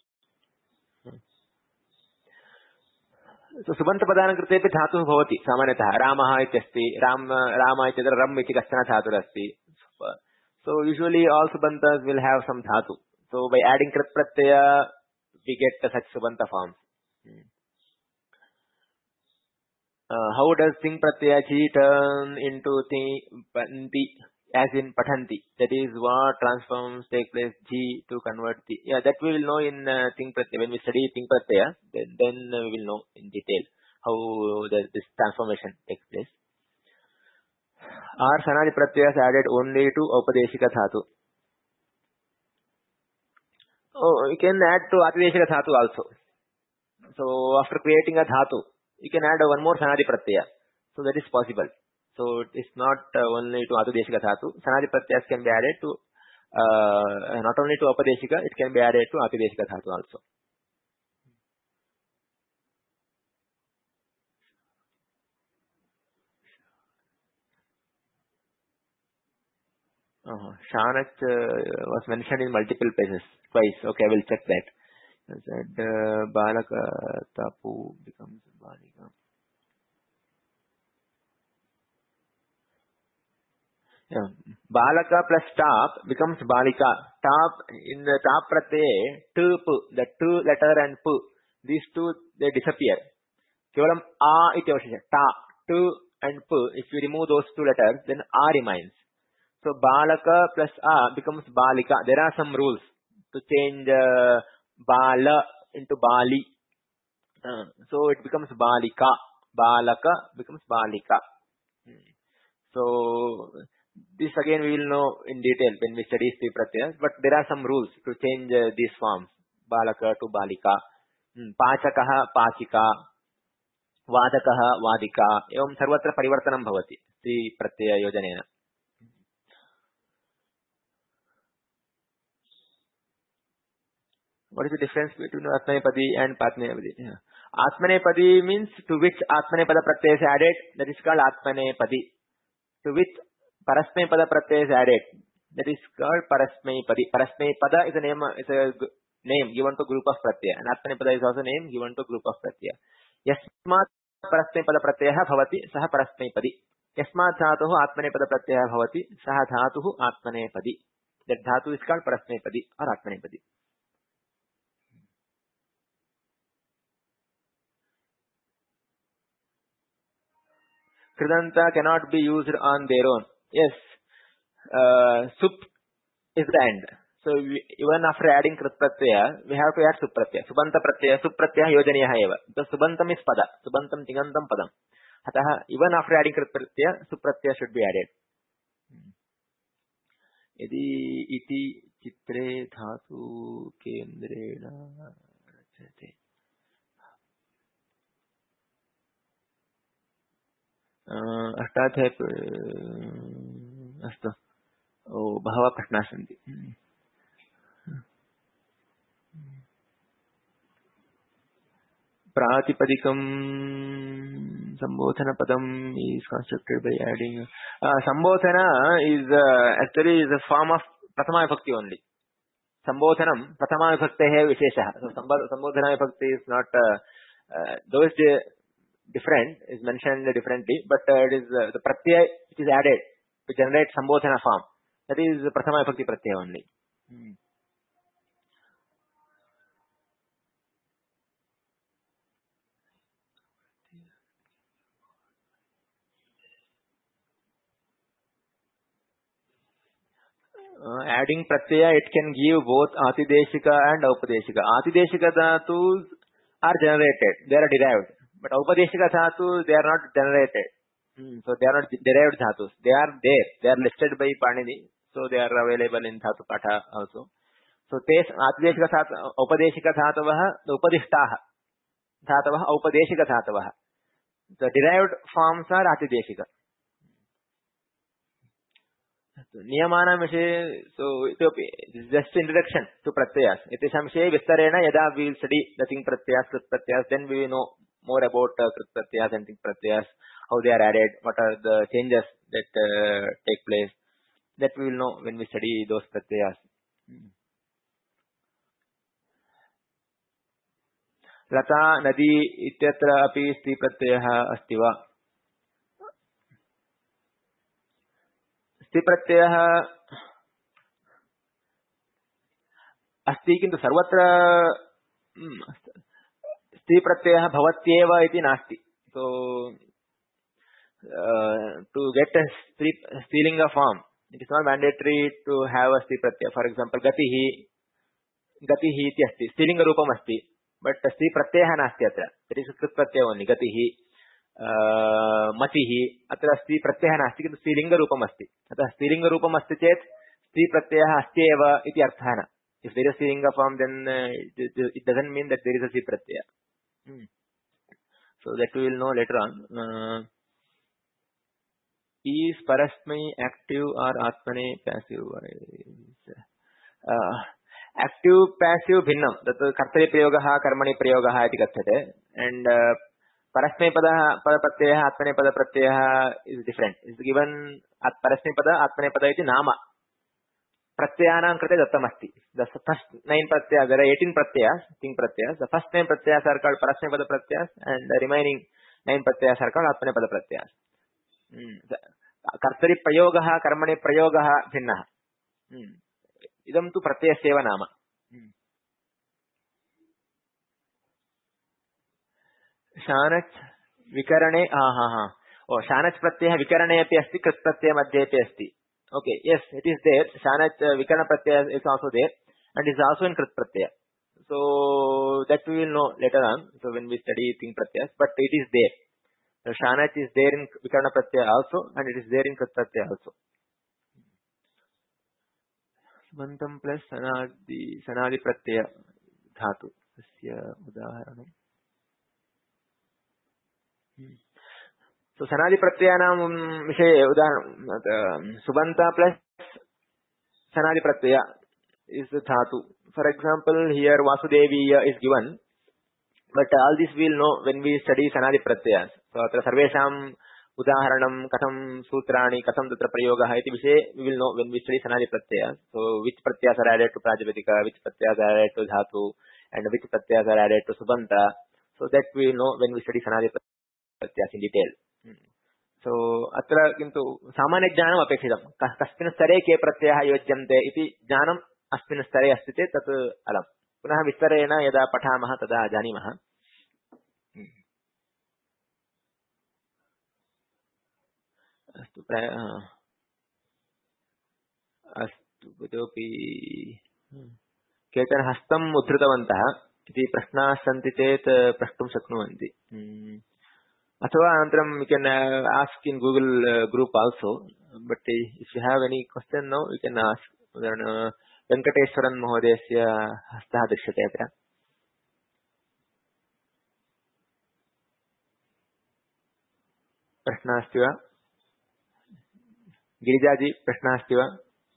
So Subanta Padana Kritepi Dhatu Bhavati, Samanatah, Ramaha ityasti, Ram, Rama ityadra Ram iti kashana dhatu asti. So usually all Subantas will have some dhatu. So by adding Krit Pratyaya, we get such Subanta forms. Uh, how does Ting Pratyaya Chi turn into Ting Panti? As in Pathanti, that is what transforms take place G to convert the. Yeah, that we will know in uh, Ting Pratyaya. When we study Ting Pratyaya, then, then uh, we will know in detail how the, this transformation takes place. Are Sanadi Pratyayas added only to Aupadeshika Dhatu? Oh, you can add to Atideshika Dhatu also. So after creating a Dhatu, you can add one more Sanadi Pratyaya. So that is possible. So it is not uh, only to Atideshika Dhatu. Sanadi Pratyayas can be added to, uh, not only to Aupadeshika, it can be added to Atideshika Dhatu also. Uh, Shanach uh, was mentioned in multiple places, twice. Okay, I will check that. I said, uh, Balaka Tapu becomes Balika. Yeah. Balaka plus top becomes Balika. Top, in the top pratyay, tu, pu, the tu letter and pu, these two, they disappear. Kevalam a iti avashya. Ta, tu and pu, if you remove those two letters, then a remains. So balaka plus a becomes balika. There are some rules to change uh, bala into bali. Uh, so it becomes balika. Balaka becomes balika. Hmm. So this again we will know in detail when we study Sti Pratyaya. But there are some rules to change uh, these forms. Balaka to balika. Hmm. Pachakaha pachika. Vadakaha vadika. एवं सर्वत्र परिवर्तनं भवति Sti Pratyaya योजनेन. What is the difference between Atmanepadi and Patmanepadi? Yeah. Atmanepadi means to which Atmanepada Pratyaya is added. That is called Atmanepadi. To which Parasmaipada Pratyaya is added. That is called Parasmaipadi. Parasmaipada is a name, is a name given to group of Pratyaya. And Atmanepada is also a name given to group of Pratyaya. Yasmat Parasmaipada Pratyaya bhavati saha Parasmaipadi. Yasmat dhatuhu Atmanepada Pratyaya bhavati saha dhatuhu Atmanepadi. That dhatu is called Parasmaipadi or Atmanepadi. Kridanta cannot be used on their own. Yes, uh, sup is the end. So we, even after adding krit pratyaya, we have to add sup pratyaya. Subanta pratyaya, sup pratyaya yojaniyaha eva. The subantam is pada. Subantam tingantam padam. Ataha, even after adding krit pratyaya, sup pratyaya should be added. Yadi iti chitre dhatu kendrena rachate. अष्टाध्याय अस्तु ओ बहवः प्रश्नाः सन्ति प्रातिपदिकं संबोधनपदं is constructed by adding uh, संबोधन is uh, actually is a form of प्रथमा विभक्ति only. संबोधनं प्रथमा विभक्तेः विशेषः. So संबोधना विभक्ति is not uh, uh, those different is mentioned differently, but uh, it is uh, the pratyaya which is added to generate sambodhana form. That is prathama vibhakti pratyaya only. Hmm. Uh, adding pratyaya, it can give both atideshika and aupadeshika. Atideshika dhatus are generated; they are derived. But aupadeshika dhatus, they are not generated. Hmm. So they are not derived dhatus. They are there. They are listed by Panini. So they are available in Dhatu Patha also. So tes atideshika dhatu, aupadeshika dhatavah, the upadishtaha dhatavah, aupadeshika dhatavah. The derived forms are atideshika. Niyamana विषये, so इतोपि just introduction to pratyayas. इतेषां विषये विस्तरेण यदा we will study the thing pratyayas, krit pratyayas, then we will know more about uh, krit pratyayas and thing pratyayas, how they are added, what are the changes that uh, take place. That we will know when we study those pratyayas. Lata nadi ityatra api sti pratyayah asti va? sti pratyayah asti किन्तु सर्वत्र sti pratyayah bhavatyeva iti nasti. So uh, to get a strilinga form, it is not mandatory to have a sti pratyaya. For example, gatihi gatihi iti asti, strilinga rupam asti, but sti pratyayah nasti atra. That is krit pratyaya only. Gatihi uh, matihi atra sti pratyayah nasti, किन्तु strilinga rupam asti. अतः strilinga rupam asti चेत् sti pratyayah asti eva iti arthah. If there is strilinga form, then uh, it, it doesn't mean that there is a sti pratyaya. Hmm. So that we will know later on. Uh, is parasmai active or atmane passive? Uh, active passive bhinnam. That kartari prayogaha karmani prayogaha iti kathate. And uh, parasmai pada pada pratyaya atmane pada pratyaya is different. It is given at parasmai pada atmane pada iti nama. Pratyayanam krite dattam asti. The first nine pratyayas, there are eighteen pratyayas, thing pratyayas. The first nine pratyayas are called parasmai pada pratyayas, and the remaining nine pratyayas are called atmane pada pratyayas. Hmm. Kartari prayogaha karmani prayogaha bhinnaha. Hmm. Idam tu pratyayaseva nama. Hmm. Shanach vikarane aha ha. Oh, shanach pratyayah vikarane api asti, krit pratyaya madhye api asti. Okay, yes, it is there. Shanach uh, Vikarana Pratyaya is also there, and is also in Krit Pratyaya. So that we will know later on. So when we study Ting Pratyayas, but it is there. So Shanach is there in Vikarana Pratyaya also, and it is there in Krit Pratyaya also. Subantam plus Sanadi Sanadi Pratyaya Dhatu. Tasya udaharanam. So Sanadi Pratyayanam Vishaye udaharanam. Subanta plus Sanadi Pratyaya is the dhatu. For example, here Vasudeviya is given, but all this we will know when we study Sanadi Pratyayas. So atra sarvesham udaharanam katham sutrani katham tatra prayogaha iti vishe we will know when we study Sanadi Pratyayas. So which pratyayas are added to Prajapatika, which pratyayas are added to dhatu, and which pratyayas are added to Subanta. So that we will know when we study Sanadi Pratyayas in detail. So अत्र किन्तु सामान्य ज्ञानम् अपेक्षितं कस्मिन् स्तरे के प्रत्ययाः योज्यन्ते इति ज्ञानम् अस्मिन् स्तरे अस्ति चेत् तत् अलम् पुनः विस्तरेण यदा पठामः तदा जानीमः अस्तु अस्तु इतोपि केचन हस्तम् उद्धृतवन्तः इति प्रश्नाः सन्ति चेत् प्रष्टुं शक्नुवन्ति अथवा अनन्तरं you can uh, ask in Google uh, group also, but uh, if you have any question now, you can ask. uh, Venkateswaran Mahodayasya hastah drishyate atra. प्रश्नः अस्ति वा? गिरिजाजी प्रश्नः अस्ति वा?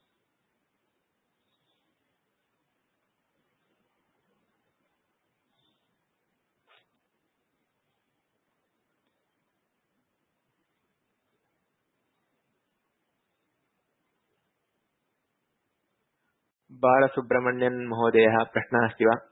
बालसुब्रह्मण्यन महोदयः प्रश्नः अस्ति वा?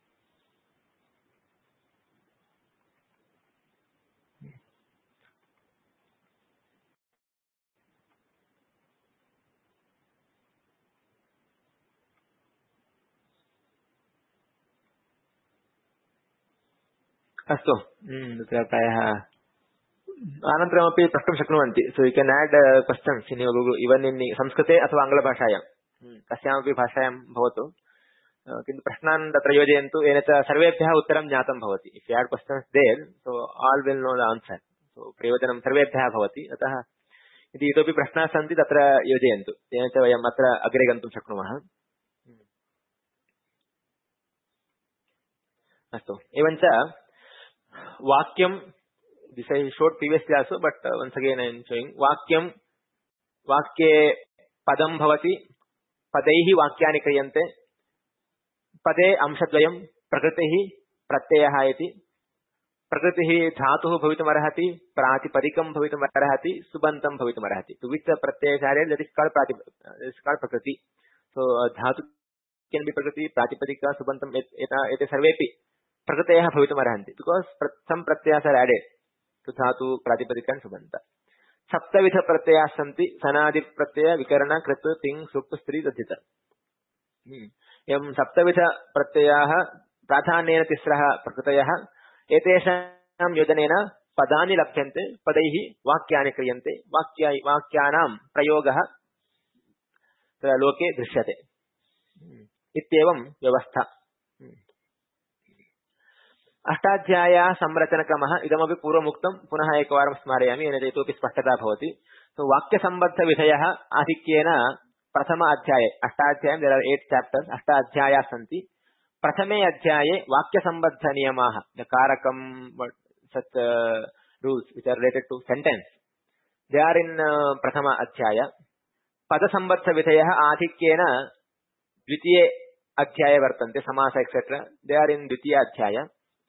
अस्तु तत्र प्रायः अनन्तरमपि प्रष्टुं शक्नुवन्ति. So you can add questions in your Google even in संस्कृते अथवा आङ्ग्लभाषायां कस्यामपि भाषायां भवतु किन्तु प्रश्नान् तत्र योजयन्तु येन च सर्वेभ्यः उत्तरं ज्ञातं भवति. If you add questions there so all will know the answer. So प्रयोजनं सर्वेभ्यः भवति. अतः यदि इतोपि प्रश्नाः सन्ति तत्र योजयन्तु येन च वयम् अत्र अग्रे गन्तुं शक्नुमः. अस्तु एवं च वाक्यं this I showed previously also, but uh, once again I am showing वाक्यं वाक्ये पदं भवति पदैः वाक्यानि क्रियन्ते पदे अंशद्वयं प्रकृतिः प्रत्ययः इति प्रकृतिः धातुः भवितुमर्हति प्रातिपदिकं भवितुमर्हति सुबन्तं भवितुमर्हति. To which the pratyaya is added, that is called prati is called prakriti. So uh, dhatu can be prakriti, pratipadika, subantam eta ete sarvepi prakrtayah bhavitumarhanti because some pratyayas are added to dhatu, pratipadika and subanta. सप्तविध प्रत्ययाः सन्ति सनादि प्रत्यय विकरण कृत तिङ् सुप्त स्त्री तद्धित. एवं सप्तविध प्रत्ययाः प्राधान्येन तिस्रः प्रकृतयः एतेषां योजनेन पदानि लभ्यन्ते पदैः वाक्यानि क्रियन्ते वाक्यानि वाक्यानां प्रयोगः लोके दृश्यते इत्येवं व्यवस्था. अष्टाध्याय्याः संरचनक्रमः इदमपि पूर्वमुक्तं पुनः एकवारं स्मारयामि येन इतोपि स्पष्टता भवति. सो वाक्यसम्बद्धविषयः आधिक्येन प्रथम अध्याये अष्टाध्यायं देयर आर एट चैप्टर्स अष्टाध्यायाः सन्ति. प्रथमे अध्याये वाक्यसम्बद्धनियमाः द कारकं such uh, rules which are related to sentence they are in uh, prathama adhyaya. पदसम्बद्धविषयः आधिक्येन द्वितीये अध्याये वर्तन्ते समास etc. they are in द्वितीय अध्याय.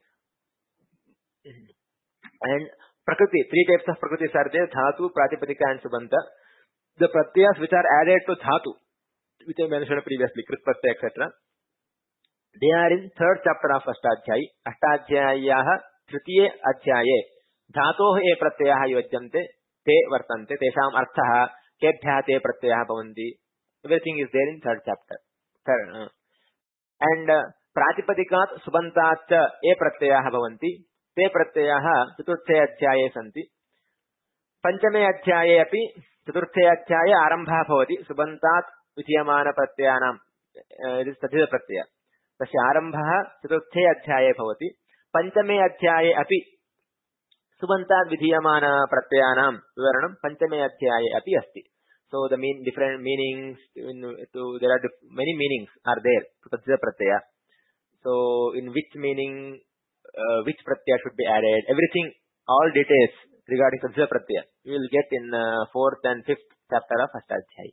And prakriti, three types of prakriti are there: dhatu, pratipadika and subanta. The pratyayas which are added to dhatu, which I mentioned previously, krit pratyaya etc. they are in third chapter of ashtadhyayi. Ashtadhyayah tritiye adhyaye dhatoh e pratyayah yojyante te vartante tesham arthah kebhyah te pratyayah bhavanti. Everything is there in third chapter. Third, uh, and uh, pratipadikaat subantaat e pratyayah bhavanti. ते प्रत्ययाः चतुर्थे अध्याये सन्ति. पंचमे अध्याये अपि चतुर्थे अध्याये आरम्भः भवति सुबन्तात् विधीयमानप्रत्ययानां तद्धितप्रत्यय तस्य आरम्भः चतुर्थे अध्याये भवति पञ्चमे अध्याये अपि सुबन्तात् विधीयमानप्रत्ययानां विवरणं पञ्चमे अध्याये अपि अस्ति. So the mean different meanings in, to there are many meanings are there to tadzita pratyaya. So in which meaning uh, which pratyaya should be added, everything, all details regarding tadzita pratyaya we will get in uh, fourth and fifth chapter of Ashtadhyayi.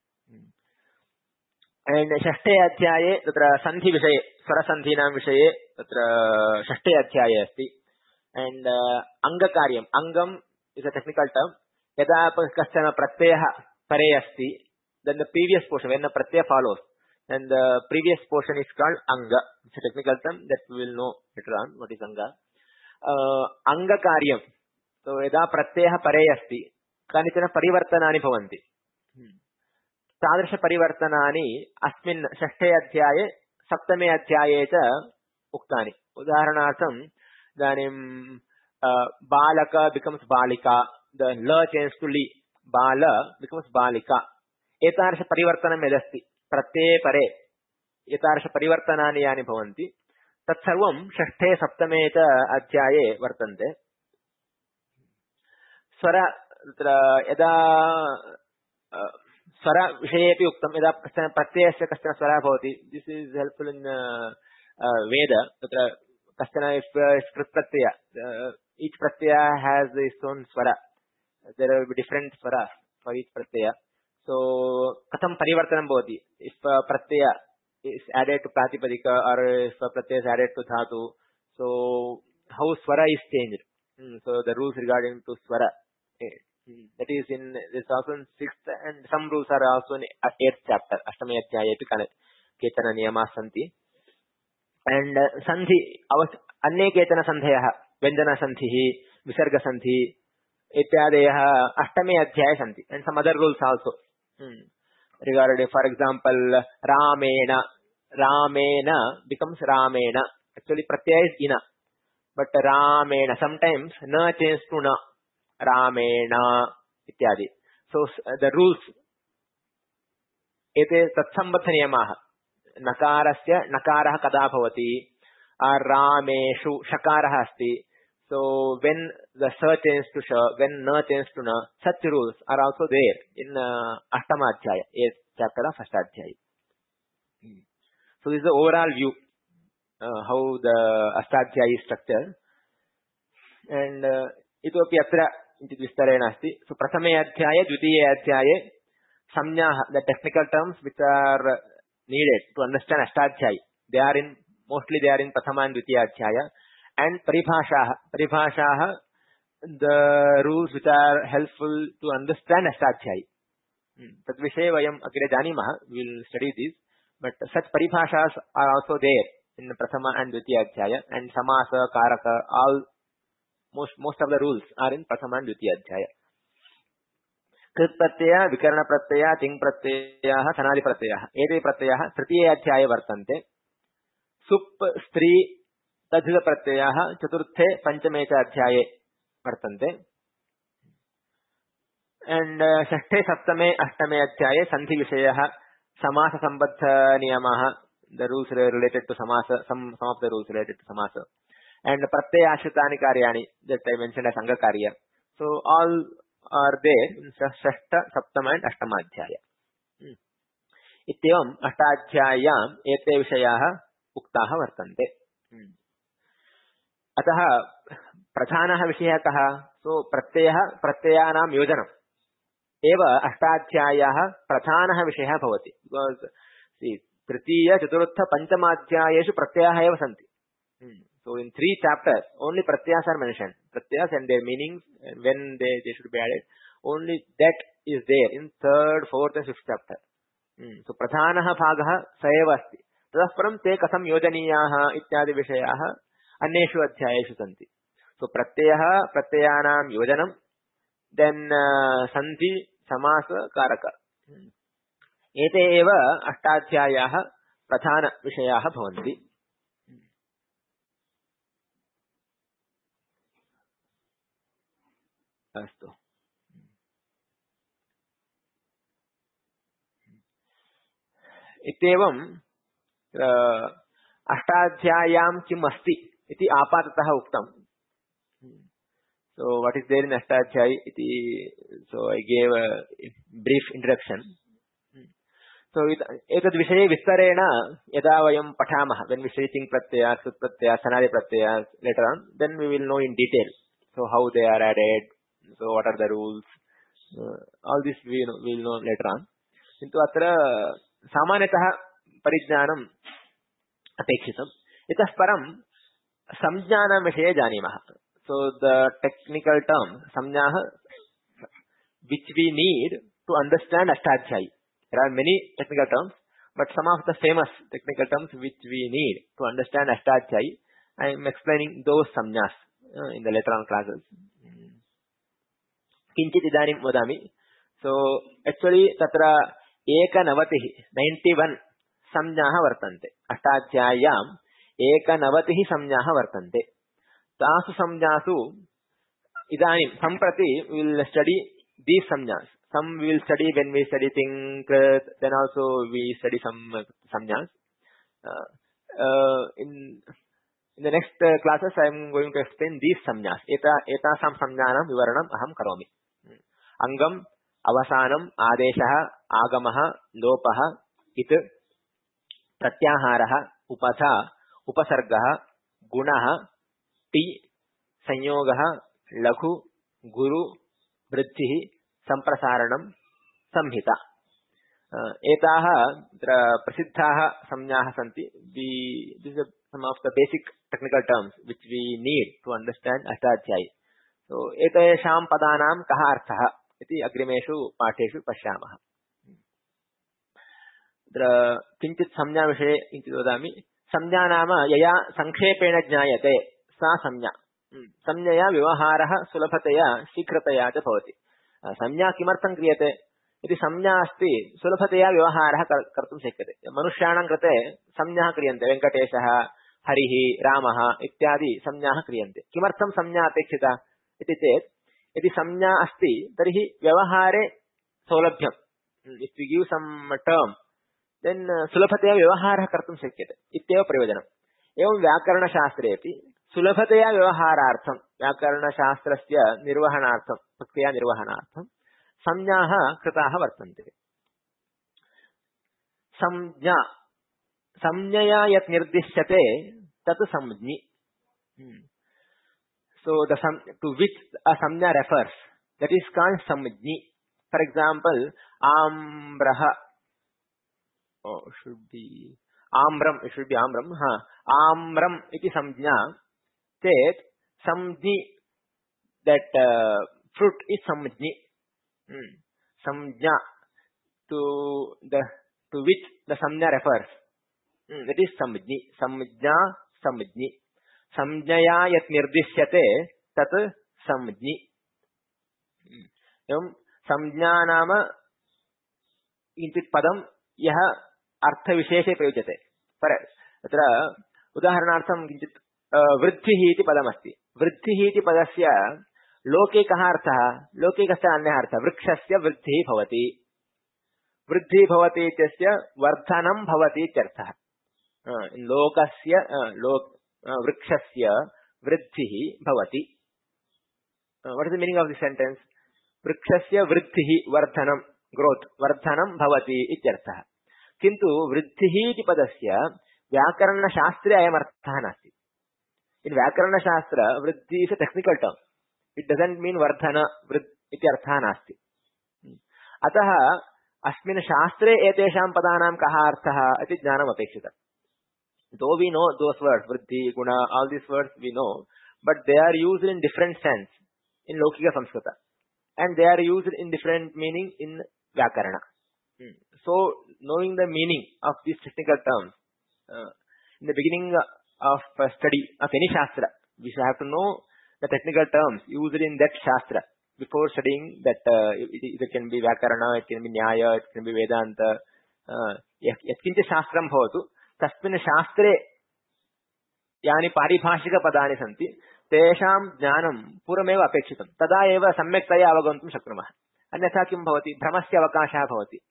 And षष्ठे अध्याये तत्र सन्धि विषये स्वरसन्धीनां विषये तत्र षष्ठे अध्याये अस्ति. And uh, angakaryam, angam is a technical term. यदा कश्चन प्रत्ययः परे अस्ति, then the previous portion, when the pratyaya follows, then the previous portion is called anga. It's a technical term that we will know later on what is anga. Uh, angakaryam. So यदा प्रत्ययः परे अस्ति, कानिचन परिवर्तनानि भवन्ति. तादृश परिवर्तनानि अस्मिन् षष्ठे अध्याये सप्तमे अध्याये च उक्तानि. उदाहरणार्थम् इदानीं बालक becomes balika, the la changes to li, bala becomes balika. एतादृश परिवर्तनं यदस्ति प्रत्यये परे एतादृश परिवर्तनानि यानि भवन्ति तत्सर्वं षष्ठे सप्तमे च अध्याये वर्तन्ते. स्वर तत्र यदा स्वर विषयेपि उक्तं यदा कश्चन प्रत्ययस्य कश्चन स्वरः भवति, this is helpful in Veda. तत्र कश्चन स्कृत् प्रत्यय, each pratyaya has its own swara. There will be different swaras for each pratyaya. So katham parivartanam bhavati if uh, pratyaya is added to pratipadika or if uh, pratyaya is added to dhatu, so how swara is changed. Mm, so the rules regarding to swara, mm, that is in this also in sixth, and some rules are also in eighth chapter ashtame adhyaye pi ketana niyama santi. And uh, sandhi avas अन्ये केचन सन्धयः व्यञ्जन सन्धिः विसर्ग सन्धि इत्यादयः अष्टमे अध्याये सन्ति. And some other rules also hmm. regarding, for example, ramena, ramena becomes ramena. Actually pratyaya is ina, but ramena sometimes na changes to na, ramena ityadi. So uh, the rules ete tatsambandha niyamaः. नकारस्य नकारः कदा भवति, rameshu shakarah asti. So when the sa changes to sha, when na changes to na, such rules are also there in uh, Ashtama Adhyaya, eighth chapter of Ashtadhyayi. Hmm. So this is the overall view uh, how the Ashtadhyayi is structured. And itopi atra inchit vistarena asti. So prathame adhyaye, dvitiye adhyaye, samnyaha, the technical terms which are needed to understand Ashtadhyayi, they are in mostly they are in prathama and dvitiya adhyaya. And paribhashaha, paribhashaha, the rules which are helpful to understand Ashtadhyayi. Tat vishaye vayam agre janimah, we will study this, but such paribhashas are also there in prathama and dvitiya adhyaya. And samasa, karaka, all most most of the rules are in prathama and dvitiya adhyaya. कृत प्रत्यय, विकर्ण प्रत्यय, तिंग प्रत्यय, सनादि प्रत्यय, एते प्रत्यय तृतीय अध्याये वर्तन्ते. सुप् स्त्री तद्धित प्रत्यय चतुर्थे पंचमे च अध्याये वर्तन्ते. एंड षष्ठे सप्तमे अष्टमे अध्याये संधि विषयः, समास संबद्ध नियमः, the rules related to samasa, some some of the rules related to samasa, and pratyaya ashritani karyani that I mentioned as anga karya. So all are there in षष्ठ सप्तम and अष्टम अध्याय. इत्येवम् अष्टाध्याय्याम् एते विषयाः उक्ताः वर्तन्ते. अतः प्रधानः विषयः कः? सो प्रत्ययः प्रत्ययानां योजनम् एव अष्टाध्याय्याः प्रधानः विषयः भवति. तृतीय चतुर्थ पञ्चमाध्यायेषु प्रत्ययाः एव सन्ति. So in three chapters, only pratyas are mentioned. Pratyas and their meanings, and when they, they should be added. Only that is there in third, fourth and fifth chapter. Hmm. So pradhanaha bhagaha sa eva asti. Tadah param te katham yojaniyaha ityadi vishayaha अन्येषु अध्यायेषु सन्ति. So pratyayah, pratyayanam yojanam, then uh, sandhi, samasa, karaka. Hmm. Ete eva अष्टाध्यायाः प्रधान विषयाः भवन्ति. अस्तु. इत्येवं अष्टाध्याय्यां किम् अस्ति इति आपाततः उक्तम्. So what is there in Ashtadhyay iti, so I gave a brief introduction. So etad vishaye vistarena yada vayam pathamah, when we study ting pratyaya, sut pratyaya, sanadi pratyaya later on, then we will know in detail. So how they are added, so what are the rules, uh, all this we know, we will know later on. Kintu atra samanatah parijnanam apekshitam. Itah param samjnanam vishaye janimah. So the technical term samjnah which we need to understand Ashtadhyay. There are many technical terms, but some of the famous technical terms which we need to understand Ashtadhyay, I am explaining those samjnas uh, in the later on classes. Kinchit idanim vadami. So actually tatra ekanavatihi, ninety-one samjnaah vartante. Ashtadhyayam ekanavatihi samjnaah vartante. Tasu samjnasu idanim samprati we will study these samjnas. Some we will study when we study think, then also we study some samjnas. Uh, uh, in in the next uh, classes I am going to explain these samjnas. Eta etasam samjnanam vivaranam aham karomi. Angam, avasanam, adeshah, agamah, lopah, it, pratyaharah, upatha, upasargah, gunah, ti, sanyogah, lakhu, guru, vriddhi, samprasaranam, samhita. Uh, etaha prasiddhaah samjnaah santi. The this is some of the basic technical terms which we need to understand Ashtadhyay. So etesham padanam kaha arthah iti agrimeshu patheshu pashyamah. Tra kinchit samjna vishaye kinchit vadami. Samjna nama yaya sankhepena jnayate sa samjna. Samjnaya vyavaharah sulabhataya shikrataya cha bhavati. Samjna kimartham kriyate iti samjna asti sulabhataya vyavaharah kartum shakyate. Manushyanam krate samjnaah kriyante. Venkateshah, harihi, ramah ityadi samjnaah kriyante. Kimartham samjna apekshita iti chet iti samjna asti tarhi vyavahare saulabhyam. If we give some term, then sulabhataya vyavaharah kartum shakyate ityeva prayojanam. Evam vyakarana shastrepi sulabhataya vyavaharartham vyakarana shastrasya nirvahanartham prakriya nirvahanartham samjnaah kritaah vartante. Samjna samjnaya yat nirdishyate tat samjni. So the sam, to which a samjna refers, that is called samjni. For example, ambraha, oh should be amram, it should be amram, ha amram iti samjna. That samjni, that uh, fruit is samjni. Hmm. Samjna, to the to which the samjna refers, hmm. that is samjni. Samjna samjni. Samjnaya yat nirdishyate tat samjni. Evam samjna nama kinchit padam yah artha visheshe prayujyate. Par atra udaharanartham kinchit vriddhihi iti padam asti. Vriddhihi iti padasya loke kaha arthah? Loke kasya anyah arthah? Vrikshasya vriddhihi bhavati. Vriddhihi bhavati ityasya vardhanam bhavati ityarthah. In lokasya lok vrikshasya vriddhihi bhavati. What is the meaning of this sentence? Vrikshasya vriddhihi vardhanam, growth, vardhanam bhavati ityarthah. Kintu vriddhihi iti padasya vyakarana shastre ayam arthah nasti. In vyakarana shastra, vriddhi is a technical term. It doesn't mean vardhana vriddhi iti arthah nasti. Ataha asmin shastre etesham padanam kaha arthah iti jnanam apekshita. Though we know those words, vriddhi, guna, all these words we know, but they are used in different sense in Lokika Samskrita. And they are used in different meaning in Vyakarana. Hmm. So, knowing the meaning of these technical terms, uh, in the beginning of uh, study of any Shastra, we should have to know the technical terms used in that Shastra before studying that. Uh, it, it can be Vyakarana, it can be Nyaya, it can be Vedanta. Yatkincha Shastram bhavatu. Tasmin shastre yani paribhashika padani santi tesham jnanam purameva apekshitam tada eva samyaktaya avagantum shaknumah. Anyatha kim bhavati? Brahmasya avakashah bhavati.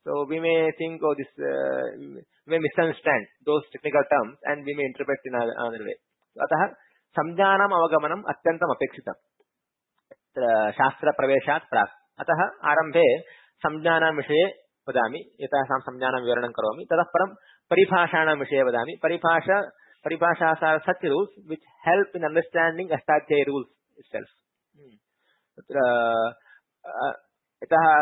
So we may think, oh, this, uh, we may misunderstand those technical terms and we may interpret in another way. अतः संज्ञानाम् अवगमनम् अत्यन्तम् अपेक्षितम् शास्त्रप्रवेशात् प्राक्. अतः आरम्भे संज्ञानां विषये वदामि, एतासां संज्ञानां विवरणं करोमि. ततः परं परिभाषाणां विषये वदामि. परिभाषा परिभाषास् आर् such rules which help in understanding Ashtadhyayi rules itself. तत्र यतः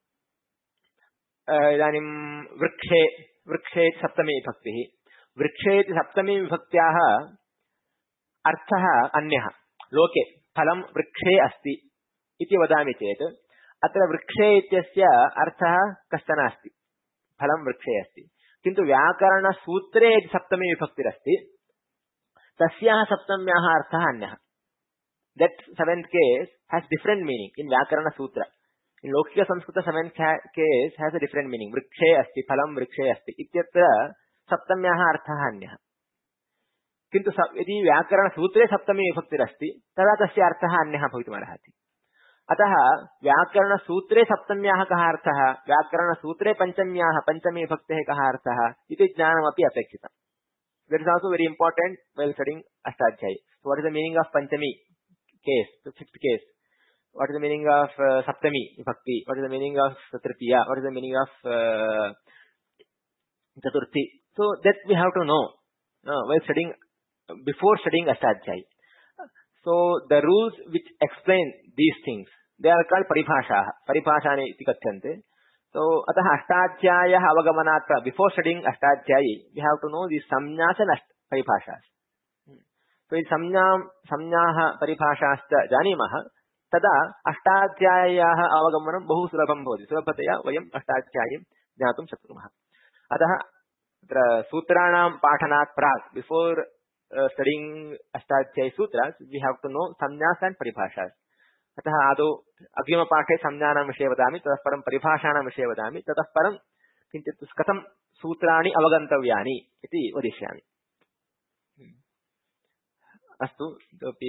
इदानीं वृक्षे वृक्षे सप्तमी विभक्तिः. वृक्षे सप्तमी विभक्त्याः अर्थः अन्यः. लोके फलं वृक्षे अस्ति इति वदामि चेत् अत्र वृक्षे इत्यस्य अर्थः कश्चन अस्ति, फलं वृक्षे अस्ति. किन्तु व्याकरणसूत्रे यदि सप्तमी विभक्तिरस्ति तस्याः सप्तम्याः अर्थः अन्यः. That seventh case has different meaning in व्याकरणसूत्र. In लौकिक Sanskrit seventh case has a different meaning. वृक्षे अस्ति, फलं वृक्षे अस्ति इत्यत्र सप्तम्याः अर्थः अन्यः. किन्तु यदि व्याकरणसूत्रे सप्तमी विभक्तिरस्ति तदा तस्य अर्थः अन्यः भवितुमर्हति. अतः व्याकरणसूत्रे सप्तम्याः कः अर्थः, व्याकरणसूत्रे पञ्चम्याः पञ्चमी विभक्तेः कः अर्थः इति ज्ञानमपि अपेक्षितम्. That is also very important while studying Ashtadhyayi. So what is the meaning of Panchami case, the fifth case? What is the meaning of uh, Saptami vibhakti? What is the meaning of Tritiya? What is the meaning of uh, Chaturthi? So that we have to know uh, while studying, before studying Ashtadhyayi. So the rules which explain these things, they are called paribhashaah. Paribhashani iti kathyante. So atah Ashtadhyayah avagamanat, before studying Ashtadhyayi, we have to know the samnyas and paribhashas. So if samnyam samnyaah paribhashasta janimah, tada Ashtadhyayah avagamanam bahu sulabham bhavati. Sulabhataya vayam Ashtadhyayim jnatum shaknumah. Atah atra sutranam pathanat prag, before uh, studying Ashtadhyayi sutras, we have to know samnyas and paribhashas. अतः आदौ अग्रिमपाठे संज्ञानां विषये वदामि, ततः परं परिभाषाणां विषये वदामि, ततः परं किञ्चित् कथं सूत्राणि अवगन्तव्यानि इति वदिष्यामि. अस्तु, इतोपि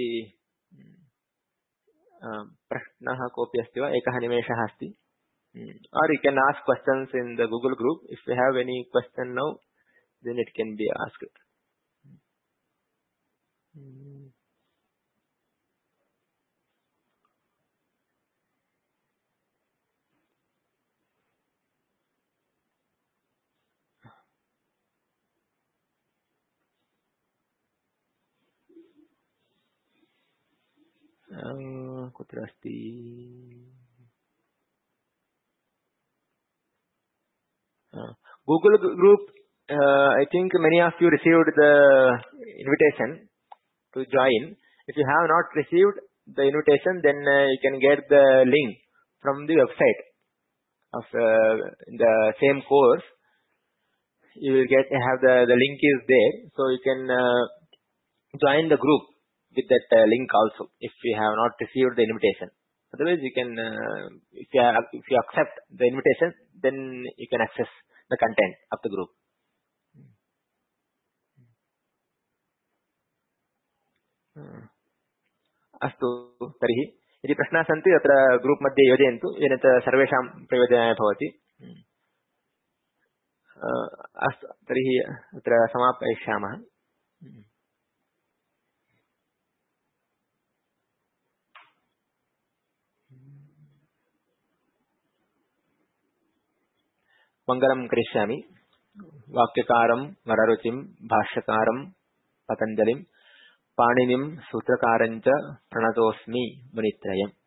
प्रश्नः कोऽपि अस्ति वा? एकः निमेषः अस्ति. Or you can ask questions in the Google group. If you have any question now, then it can be asked. कुत्र अस्ति? Google group, uh, I think many of you received the invitation to join. If you have not received the invitation, then uh, you can get the link from the website of uh, the same course. You will get have the the link is there, so you can uh, join the group with that uh, link also if you have not received the invitation. Otherwise, you can uh, if you are, if you accept the invitation, then you can access the content of the group. अस्तु, तर्हि यदि प्रश्नाः सन्ति तत्र group मध्ये योजयन्तु, येन च सर्वेषां प्रयोजनाय भवति. अस्तु, तर्हि अत्र समापयिष्यामः. मङ्गलं करिष्यामि. वाक्यकारं वररुचिं भाष्यकारं पतञ्जलिं पाणिनिं सूत्रकारं च प्रणतोऽस्मि मुनित्रयम्.